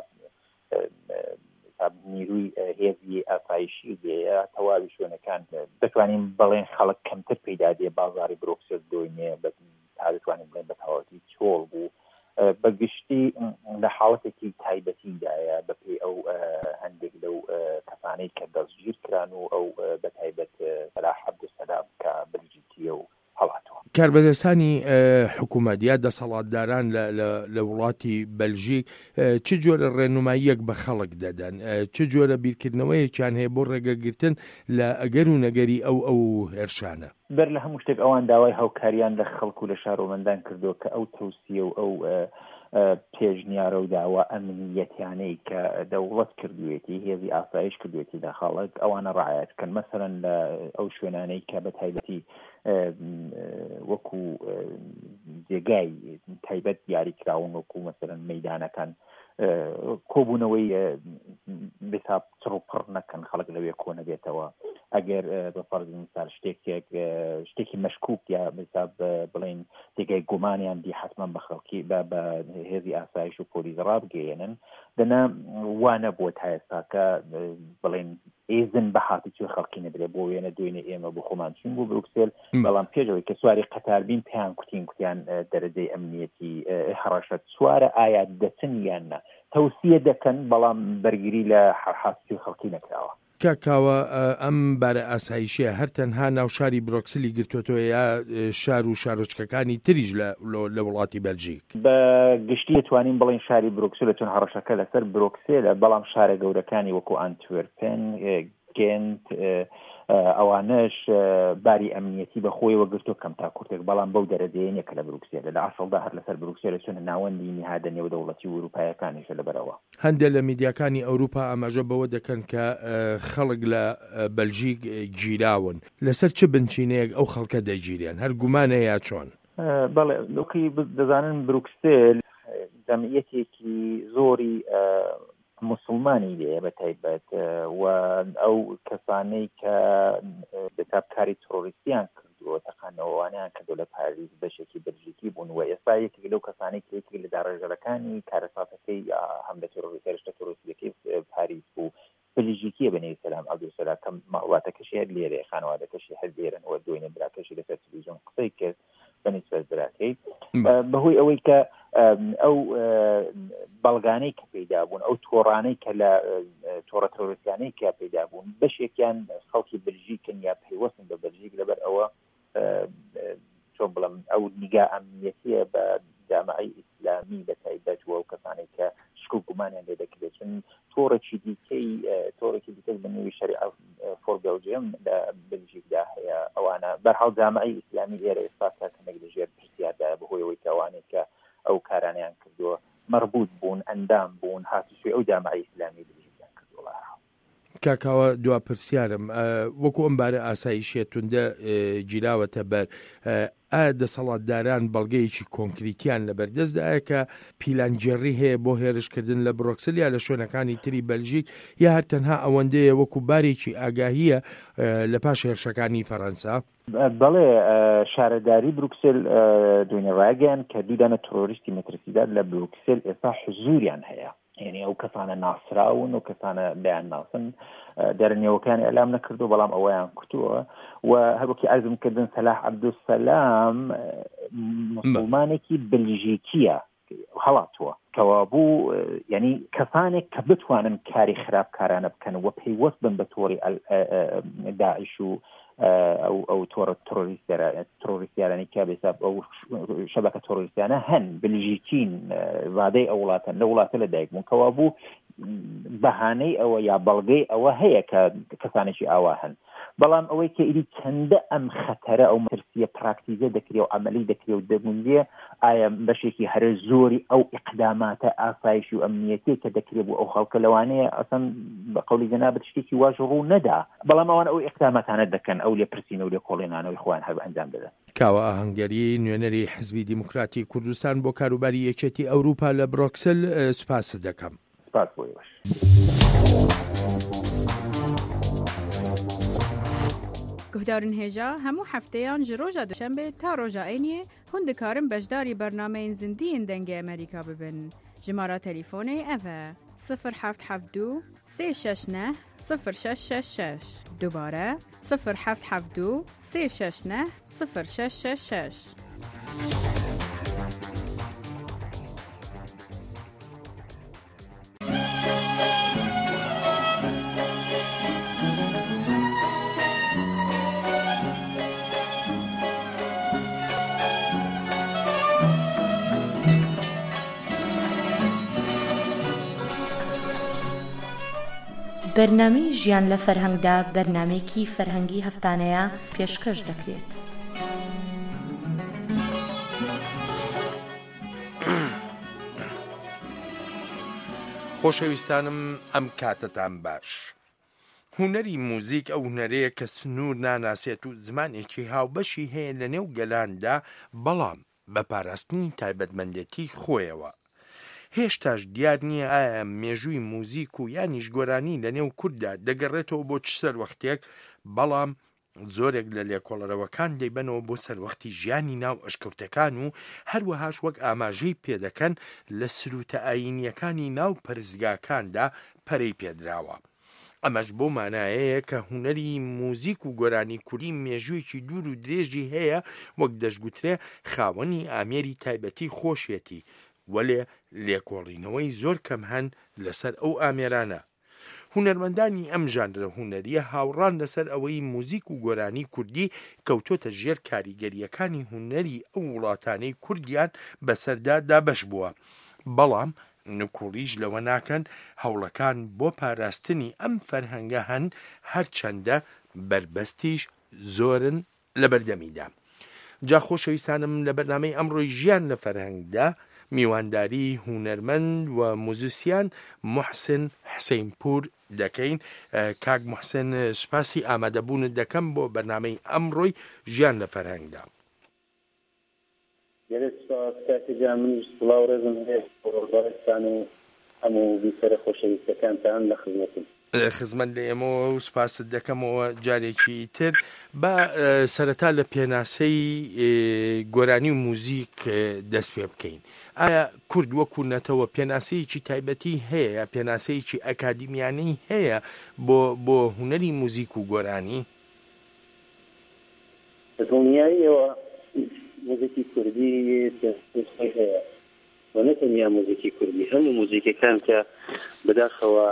نیروی هێزی ئاسایشی دێە تەواوی شوێنەکان دەتوانین بەڵێن خەڵک کەمتر پەیدا دێ بازاری برۆکسل دۆینێ تا دەتوانین بڵێن بە تەواوەتی چۆڵ بوو بەگشتی لە حاڵەتێکی تایبەتیدایە بەپێ ئەو هەندێک لەو کەسانەی کە دەستگیر کران و ئەو بە تایبەت سەلاح عەبدولسەلام کە بلجیکیە و هەڵاتەوە. کاربەدەستانی حکوومەت یا دەسەڵاتداران لە وڵاتی بەلژیک چ جۆرە ڕێنماییەک بە خەڵک دەدەن، چ جۆرە بیرکردنەوەیەکیان هەیە بۆ ڕێگەگرتن لە ئەگەر و نەگەری ئەو ئەو هێرشانە؟ بەر لە هەموو شتێک ئەوان داوای هاوکاریان لە خەڵک و لە شارۆمەندان کردو کە ئەو تەوسیە و ئەو پێشنیارە و داوا ئەمنیەتیانەی کە دەوڵەت کردوێتی هێزی ئاسایش کردوێتی لە خەڵک ئەوانە ڕعایەت کەن. مەسەرەن لە ئەو شوێنانەی کە بە تایبەتی وەکو جێگای تایبەت دیاریکراون وەکو مەسەرەن مەیدانەکان کۆبوونەوەی بێتاب چڕوپڕ نەکەن خەڵک لەوێ کۆ نەبێتەوە. ئەگەر بە فەرز مثال شتێکێک شتێکی مەشکوک یا بێتاب بڵێن تێگای گومانیان دی حتمما بە خەڵکی بە هێزی ئاسایش و پۆلیس ڕابگەێنن دەنا وانە بۆ تا ئێستا کە بڵێن ئێزن بە هاتوچی خەڵکی نەبرێ بۆ وێنە دوێنێ ئێمە بۆ خۆمان چین بۆ بروکسل بەڵام پێشەوەی کە سواری قەتاربین پێیان کوتین کوتیان دەرەجەی ئەمنیەتی هەڕەشەت سوارە ئایا دەچن یان نە تەوسیە دەکەن بەڵام بەرگری لە هەرحاستی خەڵکی نەکراوە. کاکاوە ئەم بارە ئاسایشیە هەر تەنها ناو شاری برۆکسلی گرتوۆتەوە یا شار و شارۆچکەکانی تریش لە وڵاتی بەلژیک؟ بە گشتی توانین بڵین شاری برۆکسل چون هەڕەشەکە لەسەر برۆکسێلە، بەڵام شارە گەورەکانی وەکو ئەنتوێرپێن، گێنت، ئەوانش باری ئەمنیەتی بە خۆیەوە گرتو کەم تا کورتێک، بەڵام بەو دەرەدەیەنە کە لە بروکسێلە لە ئاسڵدا هەر لەسەر بروکسێلە چون ناوەندی نهادە نێودەوڵەتی و وروپایەکانیشە لەبەرەوە. هەندێک لە میدیاکانی ئەوروپا ئاماژە بەوە دەکەن کە خەڵک لە بەلژیک گیراون، لەسەر چ بنچینەیەک ئەو خەڵکە دەگیریان؟ هەر گومانە یا چۆن؟ بەڵێ لۆکی دەزانن بروکسێل جەمعیەتێکی زۆری مسلمانی لێ بە تایبەت و ئەو کەسانەی کە بەتابکاری تۆریستیان کردووە تەقانەوەوانیان کردو لە پاریس بەشێکی بەلژیکی بوون و ئێستا یەکێک لەو کەسانەی کێکی لە داڕێژەرەکانی کارەساتەکەی هەم لە تۆریستە تۆریستەکەی پاریس بوو بەلژیکیە بەنێوی سەلام عەبدولسەلام کە ماواتەکەشی هەر لێرە خانەوادەکەشی هەر لێرەنەوە دوێنێ براکەشی لەسەر تەلەڤیزیۆن قسەی کرد بەنسبەت براکەی بەهۆی ئەوەی کە ئەو بەڵگانەی کە پەیدا بوون، ئەو تۆڕانەی کە لە تۆڕە تۆریستیانەی کە پەیدا بوون بەشێکیان خەڵکی بەلژیکن یا پەیوەستن بە بەلژیک لەبەر ئەوە چۆن بڵێم ئەو نیگا ئەمنیەتیە بە جامعەی ئیسلامی بە تایبەت و ئەو کەسانێک کە شکل گومانیان لێ دەکرێت چون تۆڕێکی دیکەی تۆڕێکی دیکەی بەنێوی شەریعە فۆر بێلجیەم لە بەلژیکدا هەیە. ئەوانە بەرحاڵ جامعەی ئیسلامی ئێرە ئێستا کاتێک لەژێر پرسیاردایە بەهۆی ئەوەی کە ئەوانێک کە ئەو کارانیان کردووە مربوط بوون، ئەندام بوون، هاتوچۆی ئەو جامعەی ئیسلامی بلژیکیان کردووە. کاکاوە دوا پرسیارم وەکو ئەم بارە ئاسایشیە توندە گیراوەتە بەر ئایا دەسەڵاتداران بەڵگەیەکی کۆنکریتیان لەبەردەستدایە کە پیلانجێڕی هەیە بۆ هێرشکردن لە برۆکسل یا لە شوێنەکانی تری بەلژیک، یا هەر تەنها ئەوەندەیە وەکو بارێکی ئاگاهیە لە پاش هێرشەکانی فەڕەنسا؟ بەڵێ شارەداری بروکسل دوێنێ ڕاگەیان کە دوودانە تۆریستی مەترسیدار لە بروکسل ئێستا حزوریان هەیە، یعنی ئەو کەسانە ناسراون و کەسانە لایەن ناسن دەرنێوەکانی ئەلام نەکردو بەڵام ئەوەیان کردووە و هەروەکی عەزم کردن سەلاح عەبدولسەلام مسلمانێکی بلژیکیە هەڵاتووە کەوا بوو، یعنی کەسانێک کە بتوانن کاری خراپکارانە بکەن و پەیوەست بن بە تۆڕی داعش و ئەو ئەو تۆڕە تۆریستیانەی کە بێساب ئەو شەبەکە تۆریستیانە هەن بلژیکین ڕادەی ئەو وڵاتن لە وڵاتە لەدایک بوون کەوا بوو بەهانەی ئەوە یا بەڵگەی ئەوە هەیە کە کەسانێکی ئاوا هەن، بەڵام ئەوەی کە ئیدی چەندە ئەم خەتەرە ئەو مەترسیە پراکتیزە دەکرێ و عەمەلی دەکرێ و دەبوونیە ئایا بەشێکی هەرە زۆری ئەو ئیقداماتە ئاسایشی و ئەمنیەتی کە دەکرێت بوو ئەو خەڵکە لەوانەیە ئەسەن بە قەولی جەنابەت شتێکی واژ ڕوو نەدا، بەڵام ئەوان ئەو ئیقداماتانە دەکەن ئەو لێ پرسینە و لێ کۆڵێنانەوەی خۆیان هەر ئەنجام دەدەن. کاوە ئاهەنگەری نوێنەری حزبی دیموکراتی کوردستان بۆ کاروباری یەکێتی ئەوروپا لە برۆکسل سوپاس دەکەم. سپاس بۆی باش. گهدارن هێژا هەموو هەفتەیان ji ڕۆژە دوشەمبێ تا ڕۆژە عینیێ hûn dikarin beşdarî bernameyên zindiyên dengê Amerîka bibin. Jimara telîfonê ev e sıfır heft heft du sê şeş neh sıfır şeş şeş şeş. Dubare sıfır heft heft du sê şeş neh sıfır şeş şeş şeş. بەرنامەی ژیان لە فەرهەنگدا بەرنامەیەکی فەرهەنگی هەفتانەیە پێشکەش دەکرێت. خۆشەویستانم ئەم کاتتان باش. هونەری موزیک ئەو هونەرەیە کە سنوور ناناسێت و زمانێکی هاوبەشی هەیە لە نێو گەلاندا، بەڵام بە پاراستنی تایبەتمەندێتی خۆیەوە. هێشتاش دیار نییە ئایا مێژووی موزیک و یانیش گۆرانی لە نێو کووردا دەگەڕێتەوە بۆ چ سەروەختێک، بەڵام زۆرێک لە لێکۆڵەرەوەکان دەیبەنەوە بۆ سەروەختی ژیانی ناو ئەشکەوتەکان و هەروەهاش وەک ئاماژەی پێدەکەن لە سروتە ئاینیەکانی ناو پەرزگاکاندا پەرەی پێدراوە. ئەمەش بۆ مانایەیە کە هونەری موزیک و گۆرانی کوردی مێژوویەکی دوور و درێژی هەیە، وەک دەشگوترێ خاوەنی ئامێری تایبەتی خۆشیەتی، وەلێ لێکۆڵینەوەی زۆر کەم هەن لەسەر ئەو ئامێرانە. هونەرمەندانی ئەم ژانرە هونەریە هاوڕان لەسەر ئەوەی موزیک و گۆرانی کوردی کەوتۆتە ژێر کاریگەریەکانی هونەری ئەو وڵاتانەی کوردیان بەسەردا دابەش بووە. بەڵام نکوڵیش لەوە ناکەن هەوڵەکان بۆ پاراستنی ئەم فەرهەنگە هەن هەرچەندە بربەستیش زۆرن لە بەردەمیدا. جا خۆشەویستانم لە بەرنامەی ئەمڕۆی ژیان لە فەرهەنگدا میوانداری هونەرمەند و موزیسیان محسن حسینپور دەکەین. کاک محسن سوپاسی ئامادەبوونت دەکەم بۆ بەرنامەی ئەمڕۆی ژیان لە فەرهەنگدا. کاتێکجا منیش سڵاو ڕێزم هەیە ڕۆژبارستان و هەموو بیسەرە خۆشەویستەکانتان لە خزمەتم. خزمەت لە ئێمەوە و سوپاست دەکەمەوە جارێکی تر. بە سەرەتا لە پێناسەی گۆرانی و موزیک دەست پێ بکەین. ئایا کورد وەکو نەتەوە پێناسەیەکی تایبەتی هەیە یا پێناسەیەکی ئەکادیمیانەی هەیە بۆ بۆ هونەری موزیک و گۆرانی؟ دڵنیاییەوە موزیکی کوردی هەیە و نەتەنیا موزیکی کوردی، هەموو موزیکەکان کە بەداخەوە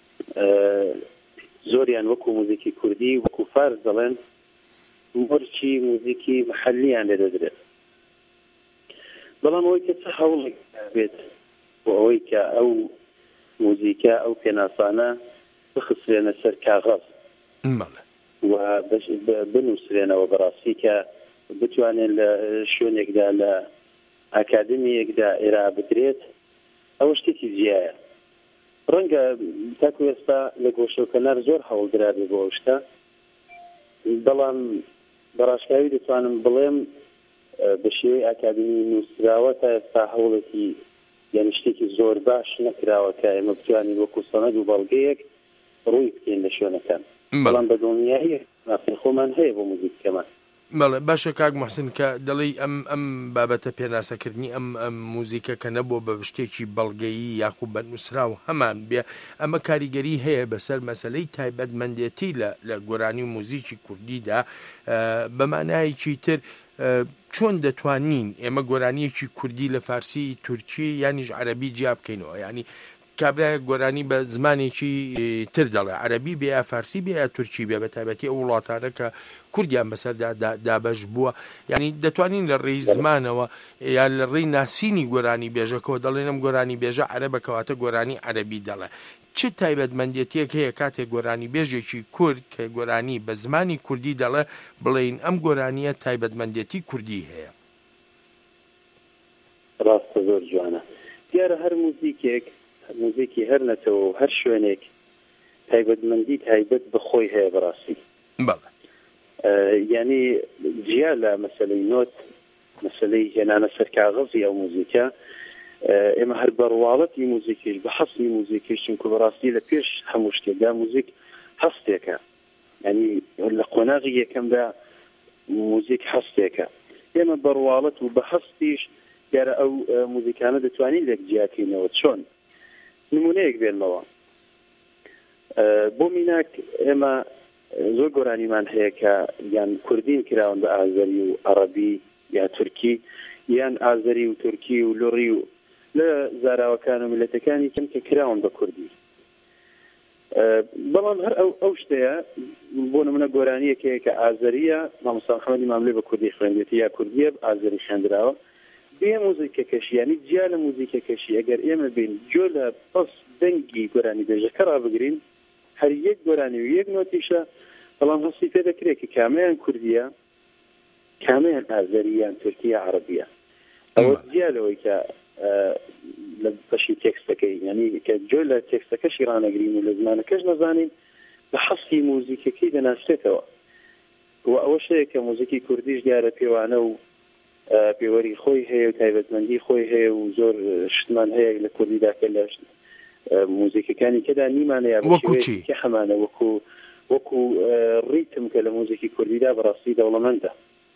زۆریان وەکو موزیکی کوردی وەکو فارس دەڵێن مۆرچی موزیکی محەلیان لێ دەدرێت. بەڵام ئەوەی کە چه هەوڵێک بێت بۆ ئەوەی کە ئەو موزیکە ئەو پێناسانە بخسرێنە سەر کاغەز و بنووسرێنەوە بەڕاستی کە بتوانێت لە شوێنێکدا لە ئاکادمیەکدا ئێرا بدرێت، ئەوە شتێکی جیایە. ڕەنگە تاکو ئێستا لە گۆشەکەنار زۆر هەوڵدرابێ بۆ ئەو شتە، بەڵام بەڕاشکاوی دەتوانم بڵێم بە شێوەی ئاکادمی نووسراوە تا ئێستا هەوڵێکی یعنی شتێکی زۆر باش نەکراوە کە ئێمە بتوانین وەکو سەنەد و بەڵگەیەک ڕووی بکەین لە شوێنەکان. بەڵام بە دڵنیایی ناسی خۆمان هەیە بۆ موزیکەمان. بەڵێ باشە کاک محسن کە دەڵی ئەم ئەم بابەتە پێناسەکردنی ئەم ئەم موزیکە کە نەبووە بە شتێکی بەڵگەیی یاخود بە نووسراو هەمان بێ، ئەمە کاریگەری هەیە بەسەر مەسەلەی تایبەتمەندێتی لە لە گۆرانی و موزیکی کوردیدا. بەمانایەکی تر چۆن دەتوانین ئێمە گۆرانیەکی کوردی لە فارسی، تورکی یانیش عەرەبی جیا بکەینەوە؟ ینی کابرای گۆرانی بە زمانێکی تر دەڵێ عەرەبی بێ یا فارسی بێ یا تورکی بێ، بە تایبەتی ئەو وڵاتانە کە کوردیان بەسەردا دابەش بووە. ینی دەتوانین لە ڕێی زمانەوە یا لە ڕێی ناسینی گۆرانی بێژەکەەوە دەڵێنم گۆرانی بێژە عەرەبە کەواتە گۆرانی عەرەبی دەڵێ. چ تایبەتمەندێتیەک هەیە کاتێک گۆرانی بێژێکی کورد کە گۆرانی بە زمانی کوردی دەڵێ بڵێن ئەم گۆرانیە تایبەتمەندێتی کوردی هەیە؟ ڕاستە زۆر جوانە. دیارە هەر موزیکێک موزیکی هەر نەتەوە و هەر شوێنێک تایبەتمەندی تایبەت بخۆی هەیە بەڕاستی. یعنی جیا لە مەسەلەی نۆت، مەسەلەی هێنانە سەر کاغەزی ئەو موزیکە، ئێمە هەر بەڕواڵەتی موزیکیش بە حەسنی موزیکیش چونکە بەڕاستی لە پێش هەموو شتێکدا موزیک هەستێکە، ینی لە قۆناغی یەکەمدا موزیک هەستێکە. ئێمە بەڕواڵەت و بە هەستیش دیارە ئەو موزیکانە دەتوانین لێک جیاکەینەوە. چۆن؟ نمونەیەک بێنمەوە. بۆ میناک ئێمە زۆر گۆرانیمان هەیە کە یان کوردین کراون بە ئازەری و عەرەبی یا تورکی، یان ئازەری و تورکی و لۆڕی و لە زاراوەکان و میلەتەکانی کەم کە کراون بە کوردی. بەڵام هەر ئەو ئەو شتەیە بۆ نمونە گۆرانیەکەیە کە ئازەریە، مامۆستا محەممەدی ماملێ بە کوردی خوێندێتی یا کوردیە ئازەری خوێندراوە، بێ موزیکەکەشی ینی جیا لە موزیکەکەشی ئەگەر ئێمە بین جۆ لە پەس دەنگی گۆرانی بێژەکە ڕابگرین، هەر یەک گۆرانی و یەک نۆتیشە، بەڵام هەستی پێ دەکرێت کە کامەیان کوردیە، کامەیان ئازەریان تورکیە عەرەبیە. ئەوە جیا لەوەی کە لە بەشی تێکستەکەی ینی کە جۆ لە تێکستەکەشی ڕانەگرین و لە زمانەکەش نەزانین، بە حەستی موزیکەکەی دەناسرێتەوە. و ئەوە شەیە کە موزیکی کوردیش دیارە پێوانە و پێوەری خۆی هەیە و تایبەتمەندی خۆی هەیە و زۆر شتمان هەیە لە کوردیدا کە لە موزیکەکانی کەدا نیمانەیە کە هەمانە وەکو وەکو ڕیتم کە لە موزیکی کوردیدا بەڕاستی دەوڵەمەندە،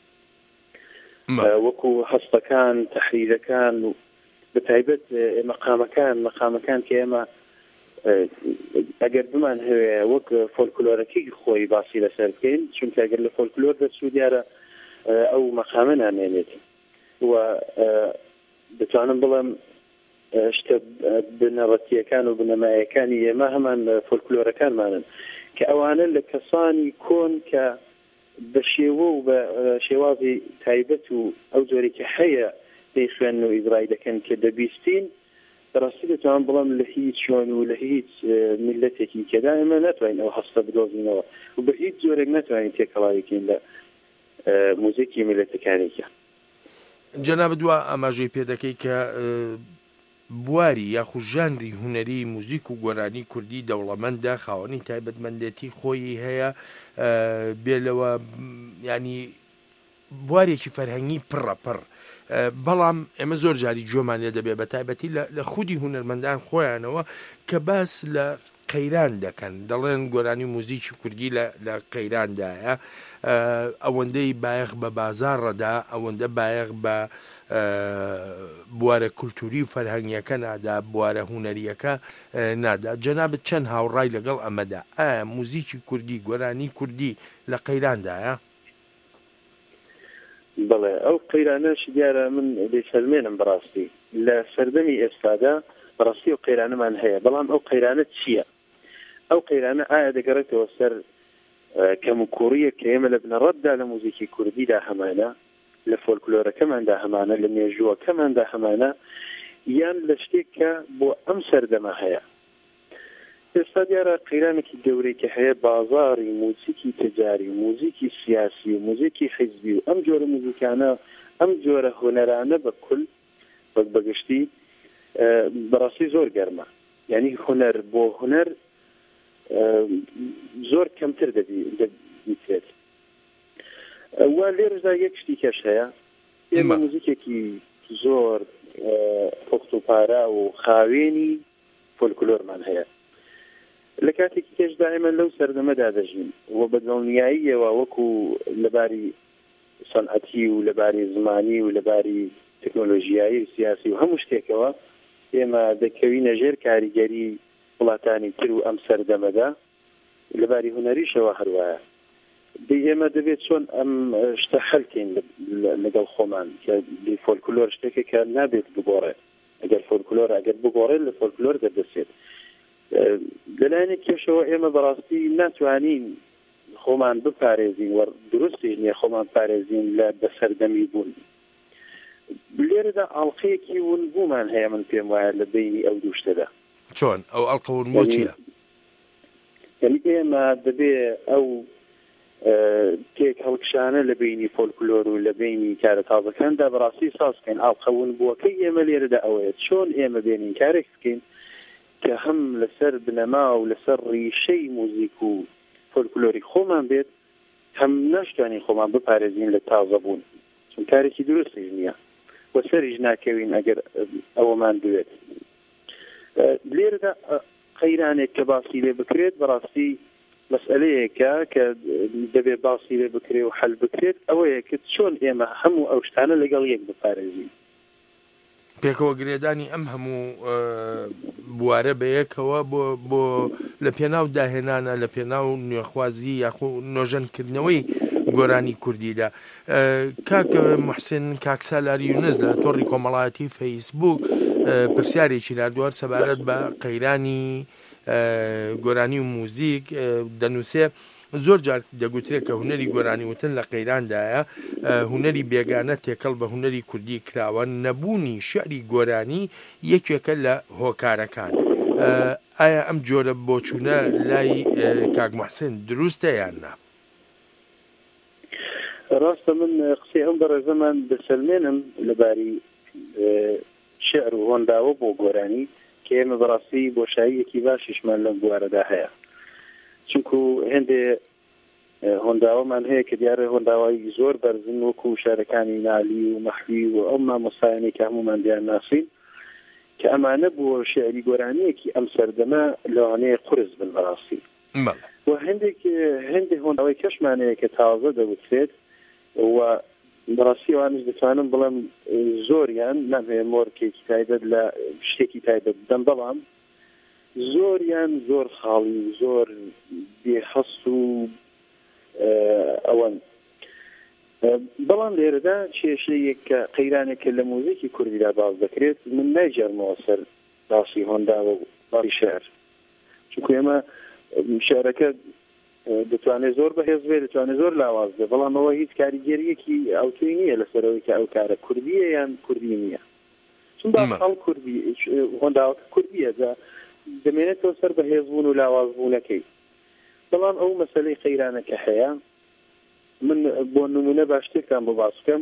وەکو هەستەکان، تەحریرەکان و بە تایبەت مەقامەکان مەقامەکان کە ئێمە ئەگەر بمان هەوێ وەک فۆلکلۆرەکەی خۆی باسی لەسەر بکەین، چونکە ئەگەر لە فۆلکلۆر دەچوو دیارە ئەو مەقامە نامێنێت و دەتوانم بڵێم شتە بنەڕەتیەکان و بنەمایەکانی ئێمە هەمان فۆلکلۆرەکانمانن کە ئەوانە لە کەسانی کۆن کە بە شێوە و بە شێوازی تایبەت و ئەو جۆرێکی هەیە دەیخوێن و ئیبرای دەکەن کە دەبیستین ڕاستی دەتوان بڵام لە هیچ شوێن و لە هیچ میلەتێکی کەدا ئێمە ناتوانین ئەو هەستە بدۆزینەوە و بە هیچ جۆرێک ناتوانین تێکەڵاویکەین لە موزیکی میلەتەکانێکە. جەناب دووە ئاماژەی پێ دەکەی کە بواری یاخود ژانری هوەری موزیک و گۆرانی کوردی دەوڵەمەندە خاوەنی تایبەتمەندێتی خۆی هەیە بێلەوە ینی بوارێکی فەرهەنگی پڕە پڕ بەڵام ئێمە زۆر جاری گوێمان لێ دەبێت بە تایبەتی لە خودی هونەرمەندان خۆیانەوە کە باس لە قەیران دەکەن دەڵێن گۆرانی موزیکی کوردی لە قەیراندایە ئەوەندەی بایەخ بە بازاڕەدا ئەوەندە بایەخ بە بوارە کولتوری و فەرهەنگیەکە نادا بوارە هوەریەکە نادا. جەنابەت چەند هاوڕای لەگەڵ ئەمەدا ئایا موزیکی کوردی گۆرانی کوردی لە قەیراندایە؟ بڵێ ئەو قەیرانەش دیارە من دەیفەرمێنم بەڕاستی لە سەردەمی ئێستادا بەڕاستی و قەیرانەمان هەیە بەڵام ئەو قەیرانە چییە؟ ئەو قەیرانە ئایا دەگەڕێتەوە سەر کەم و کوڕیە کە ئێمە لە بنەڕەتدا لە موزیکی کوردیدا هەمانە لە فۆلکلۆرەکەماندا هەمانە لە مێژووەکەماندا هەمانە یان لە شتێک کە بۆ ئەم سەردەمە هەیە؟ ئێستا دیارە قەیرانێکی گەورەی کە هەیە بازاڕی موزیکی تجاری و موزیکی سیاسی و موزیکی حیزبی و ئەم جۆرە موزیکانە ئەم جۆرە هوەرانە بە کول وەک بەگشتی بەڕاستی زۆر گەرمە یعنی هوەر بۆ هوەر زۆر کەمتر دەبیێت. وا لێرەدا یەک شتی کەش هەیە ئێمە موزیکێکی زۆر پۆخت و پارا و خاوێنی فۆلکلۆرمان هەیە لە کاتێکی کەشدا ئێمە لەو سەردەمەدا دەژین و بە دڵنیاییەوە وەکو لەباری سەنعەتی و لەباری زمانی و لەباری تەکنۆلۆژیایی و سیاسی و هەموو شتێکەوە ئێمە دەکەوینە ژێر کاریگەری وڵاتانی تر و ئەم سەردەمەدا لەباری هوەریشەوە هەروایە دی ئێمە دەبێت چۆن ئەم شتە حەلکەین لەگەڵ خۆمان کە فۆلکلۆر شتێکە کە نابێت بگۆڕێت ئەگەر فۆلکلۆر ئەگەر بگۆڕێت لە فۆلکلۆر دەردەسێت. لەلایەنێک کێشەوە ئێمە بەڕاستی ناتوانین خۆمان بپارێزین و دروستی نییە خۆمان پارێزین لە بەسەردەمی بوون. لێرەدا ئاڵقەیەکی ون بوومان هەیە من پێم وایە لە بینی ئەو دوو شتەدا. چۆن ئەو ئەڵقە ون بۆ چییە؟ یعنی ئێمە دەبێ ئەو تێک هەڵکشانە لە بینی فۆلکلۆر و لە بینی کارە تازەکاندا بەڕاستی سازکەین. ئاڵقە ون بووەکەی ئێمە لێرەدا ئەوەیە چۆن ئێمە بێنین کارێک بکەین کە هەم لەسەر بنەما و لەسەر ڕیشەی موزیک و فۆلکلۆری خۆمان بێت هەم ناشتوانین خۆمان بپارێزین لە تازە بوون چون کارێکی دروستیش نییە وە سەریش ناکەوین ئەگەر ئەوەمان دوێت. لێرەدا قەیرانێک کە باسی لێ بکرێت بەڕاستی مەسئلەیەکە کە دەبێت باسی لێ بکرێ و حەل بکرێت ئەوەیە کە چۆن ئێمە هەموو ئەو شتانە لەگەڵ یەک بپارێزین. پێکەوە گرێدانی ئەم هەموو بوارە بەیەکەوە بۆ بۆ لە پێناو داهێنانە لە پێناو نوێخوازی یاخو نۆژەنکردنەوەی گۆرانی کوردیدا. کاک محسن کاکسالاری یونس لە تۆڕی کۆمەڵایەتی فەیسبوک پرسیارێکی نردووە سەبارەت بە قەیرانی گۆرانی و موزیک دەنووسێ زۆر جار دەگوترێت کە هوەری گۆرانی وتن لە قەیراندایە هوەری بێگانە تێکەڵ بە هوەری کوردی کراوە نەبوونی شعری گۆرانی یەکێکە لە هۆکارەکان. ئایا ئەم جۆرە بۆچوونە لای کاک محسن دروستە یان نا؟ ڕاستە من قسەی ئەم بەڕێزەمان دەسەلمێنم لەباری شعر و هۆنداوە بۆ گۆرانی کە ئێمە بەڕاستی بۆشاییەکی باشیشمان لەم بوارەدا هەیە چونکو هێندێ هۆنداوەمان هەیە کە دیارە هۆنداوایی زۆر بەرزن وەکو شارەکانی نالی و مەحوی و ئەو مامۆستایانی کە هەمومان دیان ناسین کە ئەمانە بۆ شعری گۆرانیەکی ئەم سەردەمە لەوانەیە قورس بن بەڕاستی و هەندێک هەندێک هۆنداوای کەشمانەیە کە تازە دەوترێت و بەڕاستی ئەوانش دەتوانم بڵێم زۆریان نامێ مۆرکێکی تایبەت لە شتێکی تایبەت بدەم بەڵام زۆریان زۆر خاڵی زۆر بێحەست و ئەوەن بەڵام لێرەدا کێشەیەک کە قەیرانێکە لە موزیکی کوردیدا باز دەکرێت من نایجێڕمەوە سەر باسی هۆندا و باسی شێعر چونکە ئێمە شێعرەکە دەتوانێت زۆر بەهێز بێت دەتوانێت زۆر لاواز بێت بەڵام ئەوە هیچ کاریگەریەکی ئەوتوی نییە لەسەرەوەی کە ئەو کارە کوردیە یان کوردی نییە چون باڵ کوردی هۆنداوەکە کوردیە دەمێنێتەوە سەر بەهێزبوون و لاوازبوونەکەی بەڵام ئەو مەسەلەی قەیرانەکە هەیە من بۆ نمونە باشتێکان بۆ باس بکەم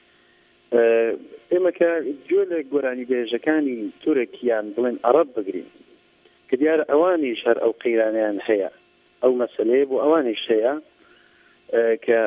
ئێمە کە گوێ لە گۆرانی بێژەکانی تورکیان بڵێن عەرەب بگرین کە دیارە ئەوانیش هەر ئەو قەیرانیان هەیە ئەو مەسەلەیە بۆ ئەوانیش هەیە کە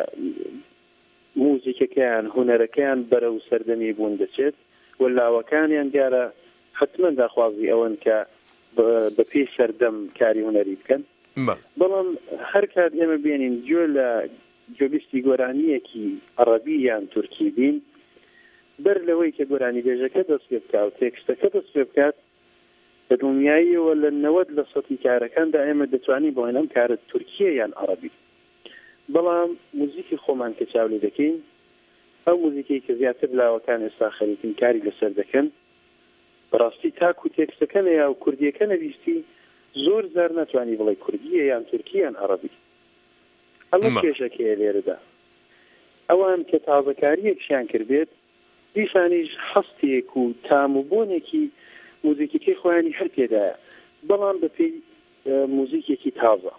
موزیکەکەیان هونەرەکەیان بەرەو سەردەمی بوون دەچێت و لاوەکانیان دیارە حتمما داخوازی ئەوەن کە بە پێی سەردەم کاری هونەری بکەن بەڵام هەر کات ئێمە بێنین گوێ لە گوێبیستی گۆرانیەکی عەرەبی یان تورکی بین بەر لەوەی کە گۆرانی بێژەکە دەست پێ بکات و تێکستەکە دەست پێ بکات بە دڵنیاییەوە لە نەوەت لە سەتی کارەکاندا ئێمە دەتوانین بڵێن ئەم کارە تورکیە یان عەرەبی بەڵام موزیکی خۆمان کە چاو لێ دەکەین ئەو موزیکەی کە زیاتر لاوەکان ئێستا خەریکن کاری لەسەر دەکەن بەڕاستی تاک و تێکستەکەنە یا و کوردیەکە نەویستی زۆر زار ناتوانانی بڵێ کوردیە یان تورکی یان عەرەبی ئەمە کێشەکەیە لێرەدا ئەوان کە تازەکاریەکشیان کردبێت دیسانیش هەستێک و تاموبوونێکی موزیکەکەی خۆیانی هەر پێدایە بەڵام بە پێی موزیکێکی تازە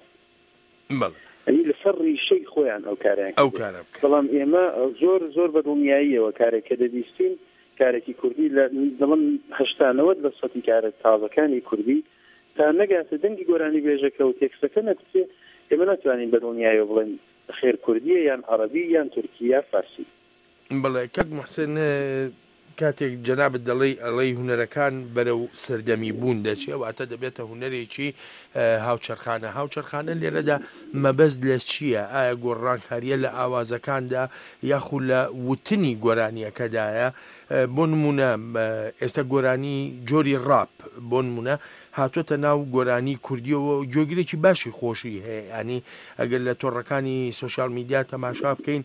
ئەنی لەسەر ڕیشەی خۆیان ئەو کاریان ئەو کارە بەڵام ئێمە زۆر زۆر بە دڵنیاییەوە کارێککە دەبیستین کارێکی کوردی لە دڵم هەشتانەوە لە سەتی کارە تازەکانی کوردی تا نەگاتە دەنگی گۆرانی بێژەکە و تێکستەکە نەکوتێ ئێمە ناتوانین بە دڵنیاییەوە بڵێن خێر کوردیە یان عەرەبی یان تورکی یا فارسی بەڵێ کەک موحسین کاتێک جەنابەت دەڵێی ئەڵەی هونەرەکان بەرەو سەردەمی بوون دەچێت واتە دەبێتە هونەرێکی هاوچەرخانە هاوچەرخانە لێرەدا مەبەست لە چییە؟ ئایا گۆڕانکاریە لە ئاوازەکاندا یاخود لە وتنی گۆرانیەکەدایە؟ بۆ نمونە ئێستا گۆرانی جۆری ڕاپ بۆ نمونە هاتوۆتە ناو گۆرانی کوردیەوە جۆگرێکی باشی خۆشی هەیە ینی ئەگەر لە تۆڕەکانی سوۆسیال میدیا تەماشا بکەین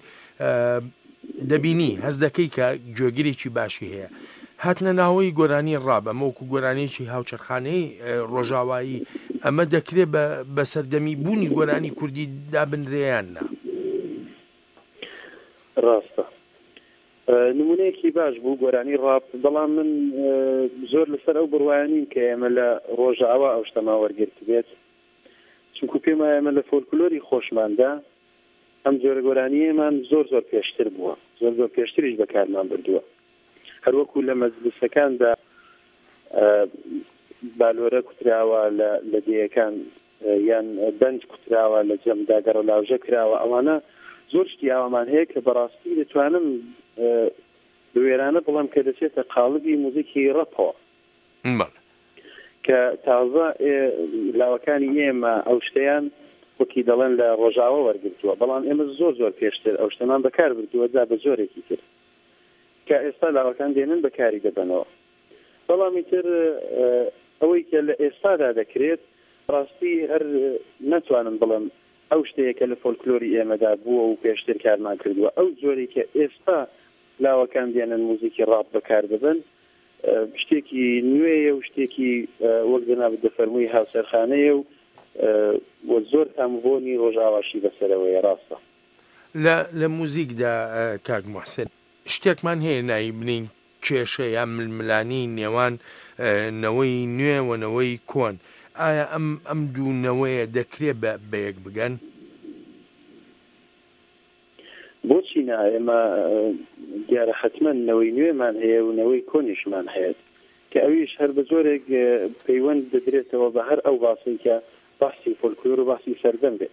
دەبینی هەز دەکەی کە گوێگرێکی باشی هەیە هاتنە ناوەی گۆرانی ڕاب ئەمە وەکو گۆرانێکی هاوچەرخانەی ڕۆژاوایی ئەمە دەکرێت بە سەردەمی بوونی گۆرانی کوردی دابنرێیاننا ڕاستە نمونەیەکی باش بوو گۆرانی ڕاب بەڵام من زۆر لەسەر ئەو بڕوایانین کە ئێمە لە ڕۆژاوا ئەو شتەما وەرگرت بێت چونکو پێم ئێمە لە فۆلکلۆری خۆشماندا ئەم جۆرە گۆرانیەمان زۆر زۆر پێشتر بووە زۆر زۆر پێشتریش بەکارمان بردووە هەروەکو لە مەجلیسەکاندا بالۆرە کوتراوە لە دێیەکان یان بەنج کوتراوە لە جەمدا گەڕەلاوژە کراوە ئەوانە زۆر شتی ئاوامان هەیە کە بەڕاستی دەتوانم بوێرانە بڵام کە دەچێتە قاڵبی موزیکی ڕەپەوە کە تازە لاوەکانی ئێمە ئەو شتەیان وەکی دەڵێن لە ڕۆژاوە وەرگرتووە بەڵام ئێمە زۆر زۆر پێشتر ئەو شتەمان بەکار بردووە جا بە زۆرێکی کرد کە ئێستا لاوەکان دێنن بەکاری دەبنەوە بەڵامی تر ئەوەی کە لە ئێستادا دەکرێت ڕاستی هەر ناتوانم بڵێم ئەو شتەیەکە لە فۆلکلۆری ئێمەدا بووە و پێشتر کارمان کردووە ئەو جۆرێک کە ئێستا لاوەکان دێنن موزیکی ڕاپ بەکار دەبن شتێکی نوێیە و شتێکی وەک جەنابەت دەفەرمووی هاوسەرخانەیە و وە زۆر تامبۆنی ڕۆژاواشی بەسەرەوەی ڕاستە لە موزیکدا کاک موحسین شتێکمان هەیە نایی بنین کێشە یان ململانی نێوان نەوەی نوێ و نەوەی کۆن ئایا ئەم ئەم دوو نەوەیە دەکرێت بە یەک بگەن؟ بۆچی نا ئێمە دیارە حتمما نەوەی نوێمان هەیە و نەوەی کۆنیشمان هەیە کە ئەویش هەر بە زۆرێک پەیوەند دەدرێتەوە بە هەر ئەو باسی کە باسی فۆلکلۆر و باسی سەردەم بێت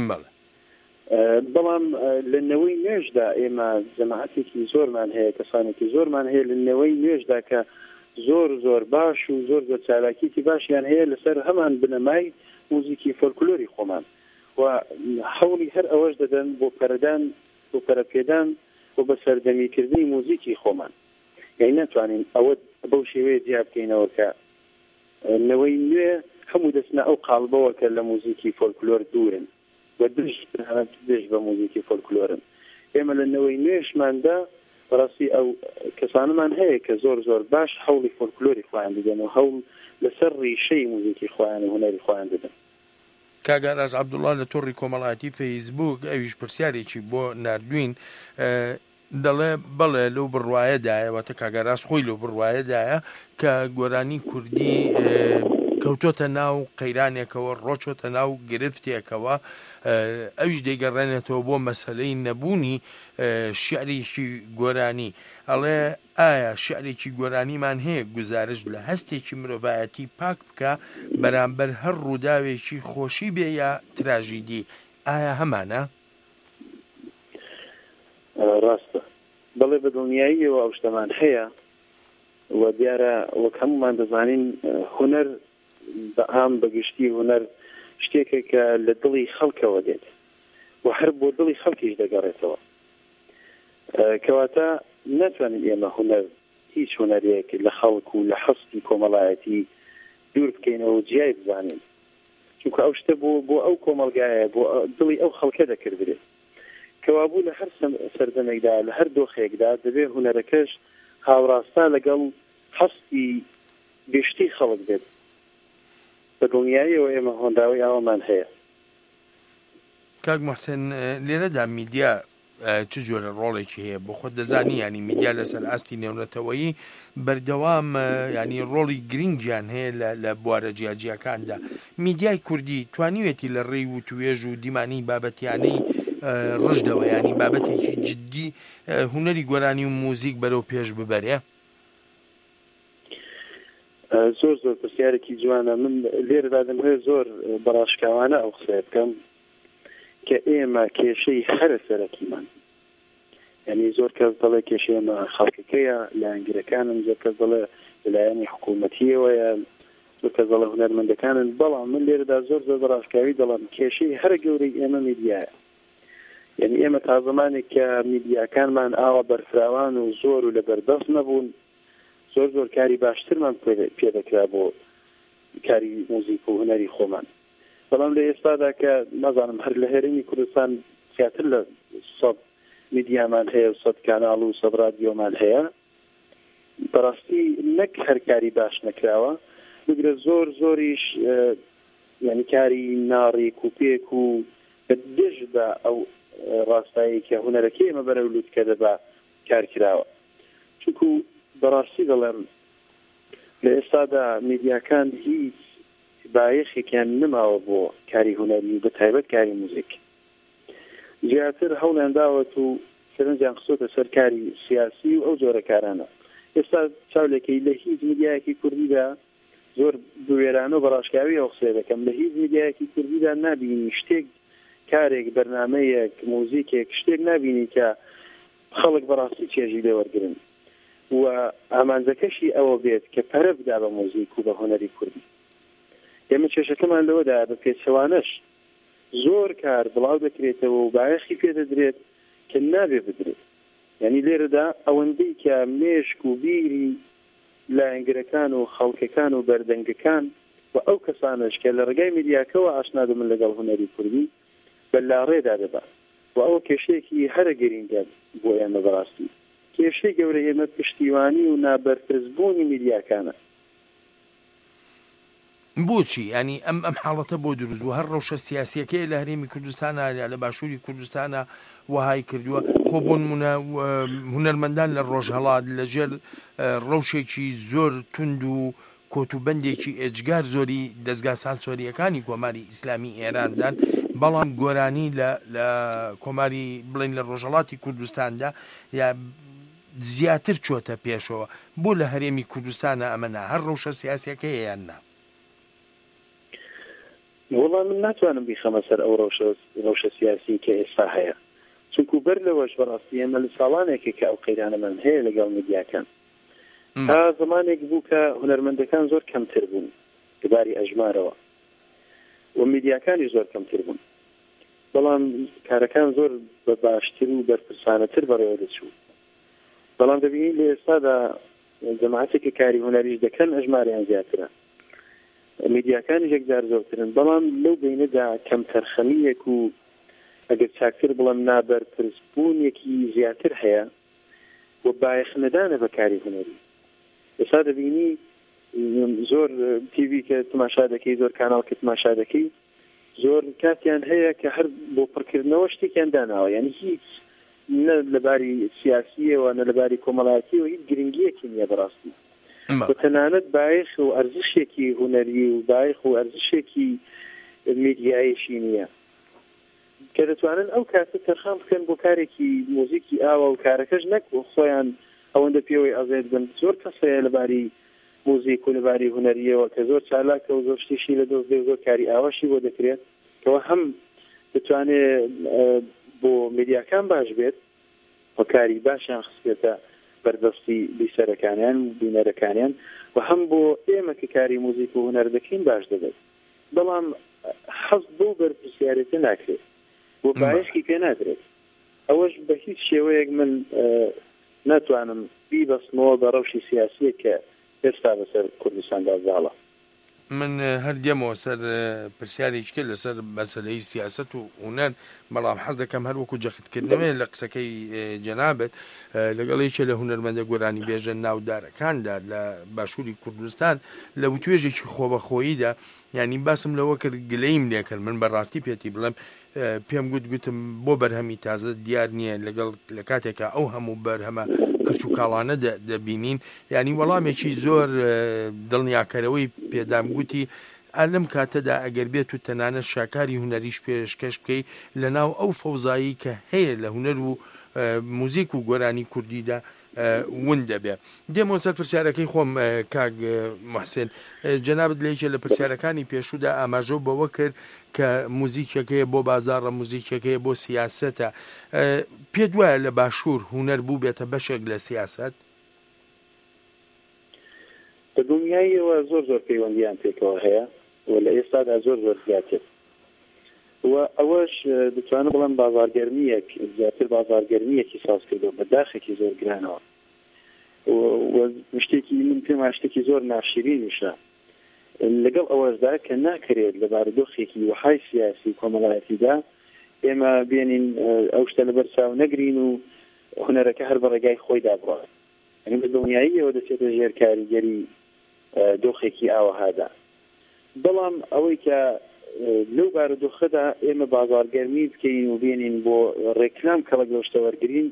بەڵام لە نەوەی نوێژدا ئێمە جەماعەتێکی زۆرمان هەیە کەسانێکی زۆرمان هەیە لە نەوەی نوێژدا کە زۆر زۆر باش و زۆر زۆر چالاکیی باشیان هەیە لەسەر هەمان بنەمای موزیکی فۆلکلۆری خۆمان و هەوڵی هەر ئەوەش دەدەن بۆ پەرەدان بۆ پەرەپێدان و بە سەردەمیکردنی موزیکی خۆمان یعنی ناتوانین ئەوە بەو شێوەیە جیا بکەینەوە کە نەوەی نوێ هەموو دەستنە ئەو قاڵبەوە کە لە موزیکی فۆلکلۆر دوورن و دژ بە موزیکی فۆلکلۆرن ئێمە لە نەوەی نوێشماندا بەڕاستی ئەو کەسانمان هەیە کە زۆر زۆر باش هەوڵی فۆلکلۆری خۆیان دەدەن و هەوڵ لەسەر ڕیشەی موزیکی خۆیان و هونەری خۆیان دەدەن. کاگاراز عەبدوڵڵا لە تۆڕی کۆمەڵایەتی فەیسبوک ئەویش پرسیارێکی بۆ ناردوین دەڵێ بەڵێ لەو بڕوایەدایە واتە کاگاراز خۆی لەو بڕوایەدایە کە گۆرانی کوردی کەوتۆتە ناو قەیرانێکەوە ڕۆچۆتە ناو گرفتێکەوە ئەویش دەیگەڕێنێتەوە بۆ مەسەلەی نەبوونی شیعرێکی گۆرانی. ئەڵێ ئایا شیعرێکی گۆرانیمان هەیە گزارش لە هەستێکی مرۆڤایەتی پاک بکە بەرامبەر هەر ڕووداوێکی خۆشی بێ یا تراژیدی، ئایا هەمانە؟ ڕاستە بەڵێ بە دڵنیاییەوە ئەو شتەمان هەیە و دیارە وەک هەمومان دەزانین هونەر بەعام بەگشتی هونەر شتێکە کە لە دڵی خەڵکەوە دێت و هەر بۆ دڵی خەڵکیش دەگەڕێتەوە، کەواتە ناتوانین ئێمە هونەر هیچ هونەرێک لە خەڵک و لە حەستی کۆمەڵایەتی دوور بکەینەوە جیای بزانین، چونکە ئەو شتە بۆ بۆ ئەو کۆمەڵگایە بۆ دڵی ئەو خەڵکە دەکردێت کەوابوو لە هەر سەردەمێکدا لە هەر دۆخێکدا دەبێت هونەرەکەش هاوڕاستا لەگەڵ حەستی گشتی خەڵک بێت. بە دڵنیاییەوە ئێمە هۆنداوی ئەومان هەیە. کاک موحسین لێرەدا میدیا چ جۆرە ڕۆڵێکی هەیە بۆ خۆت دەزانی ینی میدیا لەسەر ئاستی نێونەتەوەیی بەردەوام ینی ڕۆڵی گرنگیان هەیە لە بوارە جیاجیەکاندا. میدیای کوردی توانیوێتی لە ڕێی و توێژ و دیمانی بابەتیانەی ڕژدەوە ینی بابەتێکی جددی هونەری گۆرانی و موزیک بەرەو پێش ببەرێ؟ زۆر زۆر پرسیارێکی جوانە. من لێرەدا دەمەوێت زۆر بەڕاشکاوانە ئەو قسە بکەم کە ئێمە کێشەی هەرە سەرەکیمان، یعنی زۆر کەس دەڵێ کێشەی ئێمە خەڵکەکەیە لایەنگیرەکانن، زۆر کەس دەڵێ لەلایەنی حکوومەتیەوەیە، زۆر کەس دەڵێ هونەرمەندەکانن، بەڵام من لێرەدا زۆر زۆر بەڕاشکاوی دەڵێم کێشەی هەرە گەورەی ئێمە میدیایە. یعنی ئێمە تا زمانێک کە میدیاکانمان ئاوا بەرفراوان و زۆر و لە بەردەست نەبوون، زۆر زۆر کاری باشترمان پێدەکرا بۆ کاری موزیک و هونەری خۆمان. بەڵام لە ئێستادا کە نازانم هەر لە هێرمی کوردستان زیاتر لە سەد میدیامان هەیە و سەد کاناڵ و سەد رادیۆمان هەیە، بەڕاستی نەک هەر کاری باش نەکراوە، بگرە زۆر زۆریش یعنی کاری ناڕێک و پێک و بە دژدا ئەو ڕاستایی کە هونەرەکەی ئێمە بەرەو لووتکە دەبا کار کراوە. چونکو بەڕاستی دەڵێم لە ئێستادا میدیاکان هیچ بایەخێکیان نماوە بۆ کاری هونەری بە تایبەت کاری موزیک، زیاتر هەوڵیان داوەت و سەرنجیان خستۆتە سەر کاری سیاسی و ئەو جۆرە کارانە. ئێستا چاولێکی لە هیچ میدیایەکی کوردیدا زۆر بوێرانە و بەڕاشکاوی ئەو قسە دەکەم، لە هیچ میدیایەکی کوردیدا نابینی شتێک کارێک بەرنامەیەک موزیکێک شتێک نابینی کە خەڵک بەڕاستی چێژی لێوەرگرن و ئامانجەکەشی ئەوە بێت کە پەرە بدا بە موزیک و بە هونەری کوردی. ئێمە کێشەکەمان لەوەدا بە پێچەوانەش زۆر کار بڵاو دەکرێتەوە و بایەخی پێدەدرێت کە نابێ بدرێت. یعنی لێرەدا ئەوەندەی کە مێشک و بیری لایەنگرەکان و خەڵکەکان و بەردەنگەکان و ئەو کەسانش کە لە ڕێگای میدیاکەوە ئاشنا دەبن لەگەڵ هونەری کوردی بەلاڕێدا دەبات و ئەوە کێشەیەکی هەرە گرینگە بۆ ئێمە بەڕاستی. کێشەی گەورە ئێمە پشتیوانی و نابەرپرسبوونی میدیاکانە. بۆچی ینی ئەم ئەم حاڵەتە بۆ دروست و هەر ڕەوشە سیاسیەکەی لە هەرێمی کوردستانە لە باشووری کوردستانە وهای کردووە خۆ بۆ نمونە هونەرمەندان لە ڕۆژهەڵات لەژێر ڕەوشێکی زۆر تند و کۆتوبەندێکی ئێجگار زۆری دەستگا سانسۆریەکانی کۆماری ئیسلامی ئێراندان، بەڵام گۆرانی لە کۆماری بڵین لە ڕۆژهەڵاتی کوردستاندا یا زیاتر چۆتە پێشەوە. بۆ لە هەرێمی کوردستانە ئەمەنا هەر ڕەوشە سیاسیەکەی یان نا؟ وەڵام من ناتوانم بیخەمە سەر ئەو ڕەوشە سیاسی کە ئێستا هەیە، چونکو بەر لەوەش بەڕاستی ئێمە لە ساڵانێکی کە ئەو قەیرانەمان هەیە لەگەڵ میدیاکان تا زمانێک بوو کە هونەرمەندەکان زۆر کەمتر بوون دەباری ئەژمارەوە و میدیاکانی زۆر کەمتر بوون، بەڵام کارەکان زۆر بە باشتر و بەرپرسانەتر بەڕێوە دەچوو. بەڵام دەبینی لە ئێستادا جەماعەتێکی کاری هونەریش دەکەن ئەژماریان زیاترە، میدیاکانی یەکجار زۆرترن، بەڵام لەو بینەدا کەم تەرخەمیەک و ئەگەر چاکتر بڵم نابەرپرسبوونێکی زیاتر هەیە و باەخنەدانە بەکاری هونەری. ئێستا دەبینی زۆر تیڤی کە تماشا دەکەی، زۆر کاناڵ کە تماشا دەکەی، زۆر کاتیان هەیە کە هەر بۆ پڕکردنەوە شتێکیان داناوە، یعنی هیچ نە لەباری سیاسیەوە نە لەباری کۆمەڵایەتیەوە هیچ گرنگیەکی نییە بەڕاستی. و تەنانەت باەخ و ئەرزشێکی هونەری و باەخ و ئەرزشێکی میدیایشی نییە کە دەتوانن ئەو کاتە تەرخان بکەن بۆ کارێکی مۆزیکی ئاوە و کارەکەش نەک خۆیان ئەوەندە پێوەی ئەزێت بن. زۆر کەسەیە لەباری مۆزیک و لەباری هونەریەوە کە زۆر چالاکە و زۆر شتێکی لە دۆست زۆر کاری ئاواشی بۆ دەکرێت کەەوە هەم دەتوانێت بۆ میدیاکان باش بێت و کاری باشیان خستێتە بەردەستی بیسەرەکانیان و بینەرەکانیان و هەم بۆ ئێمە کە کاری مۆزیک و هونەر دەکەین باش دەبێت. بەڵام حەز بۆ بەرپرسیارەتە ناکرێت بۆ باەشکی پێ نادرێت. ئەوەش بە هیچ شێوەیەک من ناتوانم بیبەستمەوە بە ڕەوشی سیاسیە کە ئێستا بەسەر کوردستاندا زاڵە. من هەر دێمەوە سەر پرسیارێککە لەسەر مەسەلەی سیاست و هونەر، بەڵام حەز دەکەم هەر وەکو جەختکردنەوە لە قسەکەی جەنابەت لەگەڵێکە لە هونەرمەندە گۆرانی بێژە ناودارەکاندا لە باشووری کوردستان لە وتوێژێکی خۆبەخۆییدا، یعنی باسم لەوە کرد گلەیم لێکرد. من بەڕاستی پێتی بڵم پێم گوت گوتم بۆ بەرهەمی تازە دیار نییە لەگەڵ لە کاتێکە ئەو هەموو بەرهەمە کەچ و کاڵانە دەبینین، ینی وەڵامێکی زۆر دڵنیاکەرەوەی پێدام گوتی ئەلم کاتەدا ئەگەر بێت و تەنانە شاکاری هونەریش پێشکەش بکەی لە ناو ئەو فەوزایی کە هەیە لە هونەر و موزیک و گۆرانی کوردیدا ون دەبێ. دێمەوە سەر پرسیارەکەی خۆم کاک محسن، جەنابەت لێکێ لە پرسیارەکانی پێشودا ئاماژە بەوە کرد کە موزیکەکەیە بۆ بازاڕە، موزیکەکەیە بۆ سیاسەتە. پێ دوایە لە باشوور هونەر بوو بێتە بەشێک لە سیاست؟ بە دنیایەوە زۆر زۆر پەیوەندیان پێکەوە هەیە و لە ئێستادا زۆر زۆر زیاتر و ئەوەش دەتوانم بڵم بازارگەرمیەک زیاتر بازارگەرمیەکی ساز کردەوە بە داخێکی زۆر گرانەوە و شتێکی من پێم شتێکی زۆر ناشرینیشە لەگەڵ ئەوەشدا کە ناکرێت لە بارودۆخێکی وهای سیاسی کۆمەڵایەتیدا ئێمە بێنین ئەو شتە لەبەر چاو نەگرین و هونەرەکە هەر بە ڕێگای خۆیدا بڕات. یعنی بە دڵنیاییەوە دەچێتە ژێر کاریگەری دۆخێکی ئاوەهادا. بەڵام ئەوەی کە لەو بارودۆخەدا ئێمە بازارگەرمی بکەین و بێنین بۆ ڕێکلام کەڵک لەو شتە وەرگرین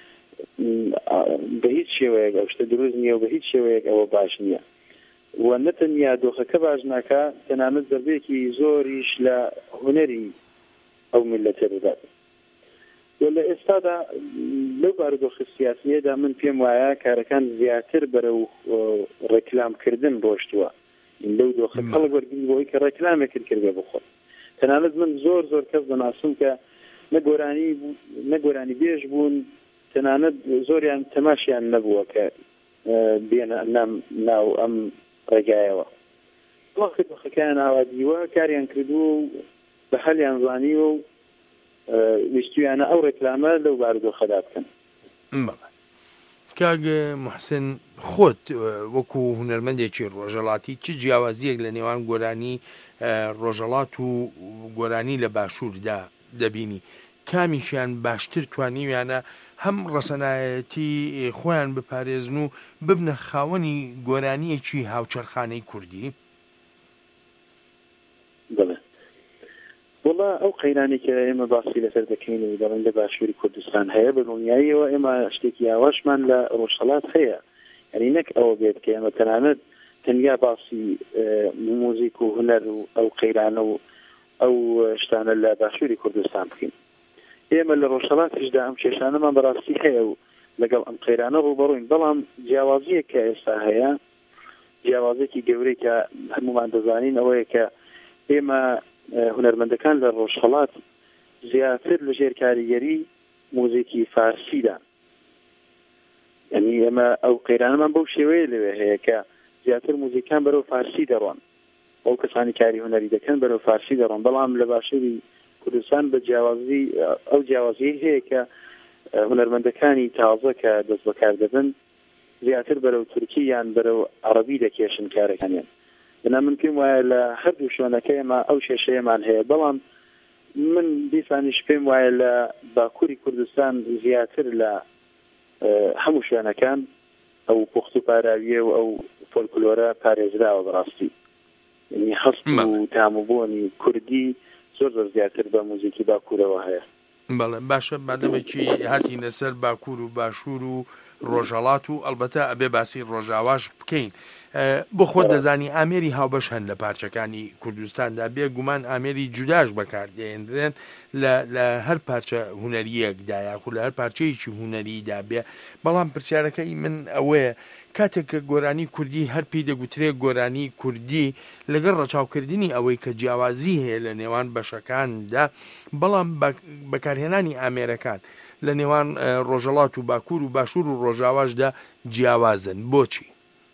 بە هیچ شێوەیەک ئەو شتە دروست نییە و بە هیچ شێوەیەک ئەوە باش نییە و نەتەنیا دۆخەکە باش ناکە تەنانەت زەربەیەکی زۆریش لە هونەری ئەو میلەتە دەدات. لە ئێستادا لەو بارودۆخە سیاسیەدا من پێم وایە کارەکان زیاتر بەرەو ڕێکلامکردن ڕۆشتووە. لەو دۆخە خەڵک وەرگین بۆی کە ڕێکلامێکرد کردێ بخۆن. تەنانەت من زۆر زۆر کەس دەناسم کە نەگۆرانی نەگۆرانی بێژ بوون، تەنانەت زۆریان تەماشیان نەبووە کە بێنە ناو ئەم ڕێگایەوە. وەخت دۆخەکەیان ئاوادیوە کاریان کردووە و بە هەلیان زانیوە و ویستویانە ئەو ڕێکلامە لەو بارودۆخەدا بکەن. کاک محسن، خۆت وەکو هونەرمەندێکی ڕۆژەڵاتی چ جیاوازیەک لە نێوان گۆرانی ڕۆژەڵات و گۆرانی لە باشووردا دەبینی؟ کامیشیان باشتر توانیویانە هەم ڕەسەنایەتی خۆیان بپارێزن و ببنە خاوەنی گۆرانیەکی هاوچەرخانەی کوردی؟ بڵێ وڵا ئەو قەیرانی کە ئێمە باسی لەسەر دەکەین و دەڵێن لە باشووری کوردستان هەیە بە دڵنیاییەوە ئێمە شتێکی ئاواشمان لە ڕۆژهەڵات هەیە. یعنی نەک ئەوە بێت کە ئێمە تەنانەت تەنیا باسی موزیک و هونەر و ئەو قەیرانە و ئەو شتانە لە باشووری کوردستان بکەین. ئێمە لە ڕۆژهەڵاتیشدا ئەم کێشانەمان بەڕاستی هەیە و لەگەڵ ئەم قەیرانە ڕوبەڕووین. بەڵام جیاوازیەک کە ئێستا هەیە، جیاوازێکی گەورەی کە هەمومان دەزانین ئەوەیە کە ئێمە هونەرمەندەکان لە ڕۆژهەڵات زیاتر لە ژێر کاریگەری موزیکی فارسیدا، یعنی ئێمە ئەو قەیرانەمان بەو شێوەیە لەوێ هەیە کە زیاتر موزیکان بەرەو فارسی دەڕۆن، ئەو کەسانی کاری هونەری دەکەن بەرەو فارسی دەڕۆن. بەڵام لە باشووری کوردستان بە جیاوازی ئەو جیاوازی هەیە کە هونەرمەندەکانی تازە کە دەست بەکار دەبن زیاتر بەرەو تورکی یان بەرەو عەرەبی دەکێشن کارەکانیان. بنا من پێم وایە لە هەردوو شوێنەکە ئێمە ئەو کێشەیەمان هەیە. بەڵام من دیسانیش پێم وایە لە باکووری کوردستان زیاتر لە هەموو شوێنەکان ئەو پوخت و پاراویە و ئەو فۆلکلۆرە پارێزراوە بەڕاستی یعنی هەست و تاموبوونی کوردی زۆر زۆر زیاتر بە موزیکی باکوورەوە هەیە. بەڵێ باشە بادەمێکی هاتی لەسەر باکوور و باشوور و ڕۆژهەڵات و ئەلبەتە ئەبێ باسی ڕۆژاواش بکەین. بۆ خۆت دەزانی ئامێری هاوبەش هەن لە پارچەکانی کوردستاندا بێ گومان ئامێری جوداش بەکاردێنرێن لە هەر پارچە هونەریەکدا یاخو لە هەر پارچەیەکی هونەریدا بێ. بەڵام پرسیارەکەی من ئەوەیە کاتێک کە گۆرانی کوردی هەر پێی دەگوترێ گۆرانی کوردی لەگەڵ ڕەچاوکردنی ئەوەی کە جیاوازی هەیە لە نێوان بەشەکاندا بەڵام بەکارهێنانی ئامێرەکان لە نێوان ڕۆژهەڵات و باکوور و باشوور و ڕۆژاواشدا جیاوازن بۆچی؟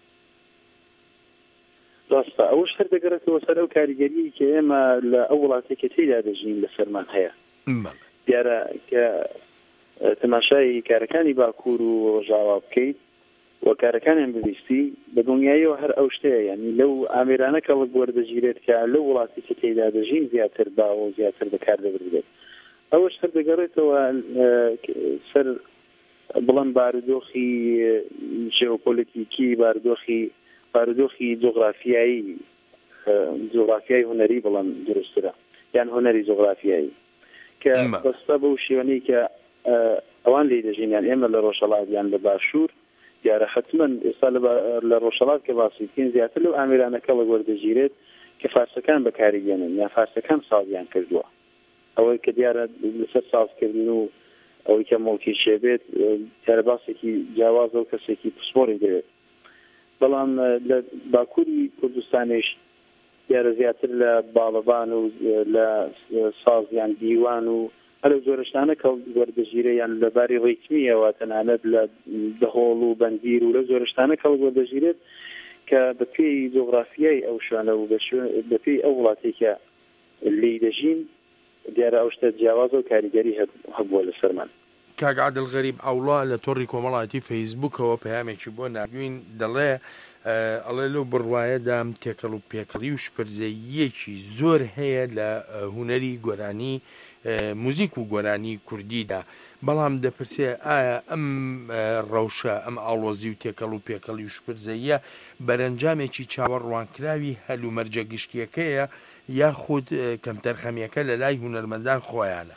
ڕاستە ئەوش هەر دەگەڕێتەوە سەر ئەو کاریگەری کە ئێمە لە ئەو وڵاتێکە تێدا دەژین لە سەرمان هەیە. دیارە کە تەماشای کارەکانی باکوور و ڕۆژاوا بکەیت و کارەکانیان ببیستی بە دڵنیاییەوە هەر ئەو شتەیە یعنی لەو ئامێرانە کەڵک وەردەگیرێت کە لەو وڵاتی کە تێدا دەژین زیاتر باوە و زیاتر بەکار دەبرێت. ئەوش هەر دەگەڕێتەوە سەر بڵند بارودۆخی ژێۆپۆلیتیکی بارودۆخی بارودۆخی جۆغرافیایی جۆغرافیای هونەری بەڵام دروسترە یان هونەری جۆغرافیایی کە بەستە بەو شێوەنەی کە ئەوان لێ دەژین یان ئێمە لە ڕۆژهەڵات یان لە باشوور دیارە حتمەن ئێستا لە ڕۆژهەڵات کە باسی بکەین زیاتر لەو ئامێرانەکە وەردەگیرێت کە فارسەکان بەکاریگەنن یان فارسەکان سازیان کردووە ئەوەی کە دیارە لەسەر سازکردن و ئەوەی کە مڵکی شێبێت دیارە باسێکی جیاواز و کەسێکی پسپۆری دەوێت. بەڵام لە باکووری کوردستانیش دیارە زیاتر لە باڵەبان و لە سازیان دیوان و هەر زۆرشتانە کە وەردەگیرە یان لەباری ڕیتمیەوە تەنانەت لە دهۆڵ و بەندیر و لە زۆرشتانە کە وەردەگیرێت کە بە پێی جۆغرافیای ئەو شوێنە و بە پێی ئەو وڵاتێکە لێی دەژین دیارە ئەو شتە جیاواز و کاریگەری هەبووە لە سەرمان. کاک عادل غەریب ئەوڵا لە تۆڕی کۆمەڵایەتی فەیسبوکەوە پەیامێکی بۆ ناگوین دەڵێ ئەڵێ لەو بڕوایەدا تێکەڵ و پێکەڵی و شپرزەیەکی زۆر هەیە لە هونەری گۆرانی موزیک و گۆرانی کوردیدا بەڵام دەپرسێ ئایا ئەم ڕەوشە ئەم ئاڵۆزی و تێکەڵ و پێکەڵی و شپرزەیە بەرەنجامێکی چاوەڕوانکراوی هەلومەرجە گشتیەکەیە یاخود کەمتەرخەمیەکە لە لای هونەرمەندان خۆیانە؟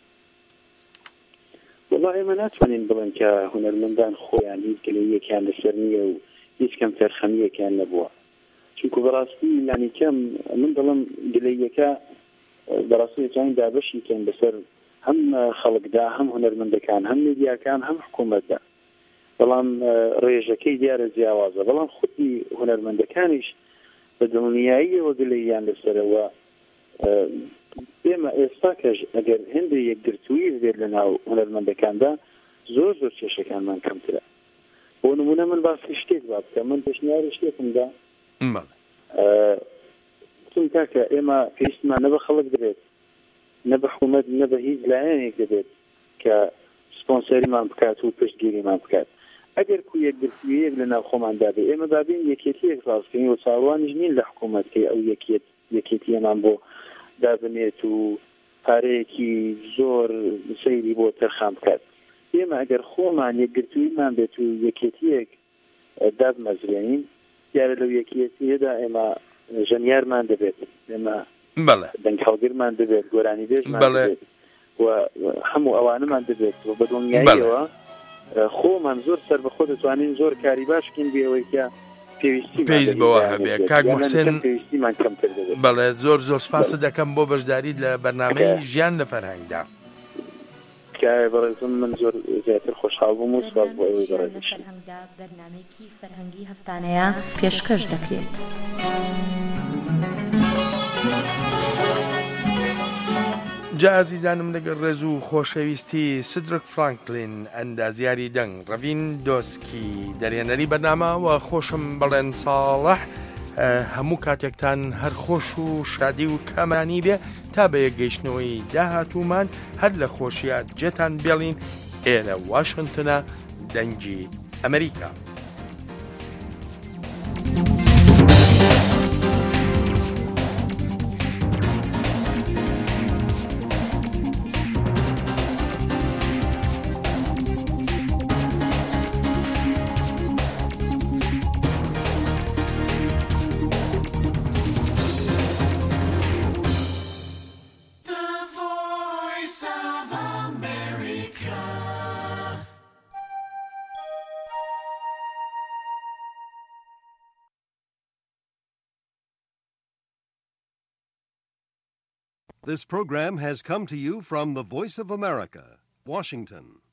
والله ئێمە ناتوانین بڵێن کە هونەرمەندان خۆیان هیچ گلەیەکیان لەسەر نییە و هیچ کەم تەرخەمیەکیان نەبووە چونکە بەڕاستی لانی کەم من دەڵم گلەیەکە بەڕاستی جوان دابەشی کەن بەسەر هەم خەڵکدا هەم هونەرمەندەکان هەم میدیاکان هەم حکوومەتدا بەڵام ڕێژەکەی دیارە جیاوازە بەڵام خودی هونەرمەندەکانیش بە دڵنیاییەوە گلەییان لەسەرەوە ئێمە ئێستا کەش ئەگەر هێندە یەکگرتووی بێت لە ناو هونەرمەندەکاندا زۆر زۆر کێشەکانمان کەمترە. بۆ نمونە من باسی شتێک با بکەم من پێشنیاری شتێکمدا چون کاکە ئێمە پێویستمان نە بە خەڵک دەبێت نە بە حکوومەت نە بە هیچ لایەنێک دەبێت کە سپۆنسەریمان بکات و پشتگیریمان بکات. ئەگەر کو یەکگرتوویەک لە ناو خۆماندا بێت ئێمە دابین یەکێتیەک ڕاستکەین و چاڕوانیش نین لە حکوومەتکەی ئەو یەکێت یەکێتیەمان بۆ دابنێت و پارەیەکی زۆر سەیری بۆ تەرخان بکات. ئێمە ئەگەر خۆمان یەکگرتوویمان بێت و یەکێتیەک دابمەزرێنین دیارە لەو یەکێتیەدا ئێمە ژەنیارمان دەبێت ئێمە دەنگ هەڵگرمان دەبێت گۆرانی بێژمان دەبێت و هەموو ئەوانەمان دەبێت و بە دڵنیاییەوە خۆمان زۆر سەر بەخۆ دەتوانین زۆر کاری باشکەین بێەوەی کە پێویست بەوە هەبێ. کاک موحسین بەڵێ زۆر زۆر سپاس دەکەم بۆ بەشداریت لە بەرنامەی ژیان لە فەرهەنگدا. بەڕێزم من زۆر زیاتر خۆشحاڵ بووم و سپاس بۆ ئەوەی بەڕێزش بەرنامەیەکی فەرهەنگی هەفتانەیە پێشکەش دەکرێت. جا ئازیزانم لەگەڵ ڕێز و خۆشەویستی سدرک فرانکلین ئەندازیاری دەنگ ڕەڤین دۆسکی دەرێنەری بەرنامە و خۆشم بەڵێن ساڵح هەموو کاتێکتان هەر خۆش و شادی و کەمانی بێ تا بە یەکگەیشتنەوەی داهاتوومان هەر لە خۆشیە جێتان بێڵین ئێرە واشنتنە دەنگی ئەمریکا. This program has come to you from the Voice of America, Washington.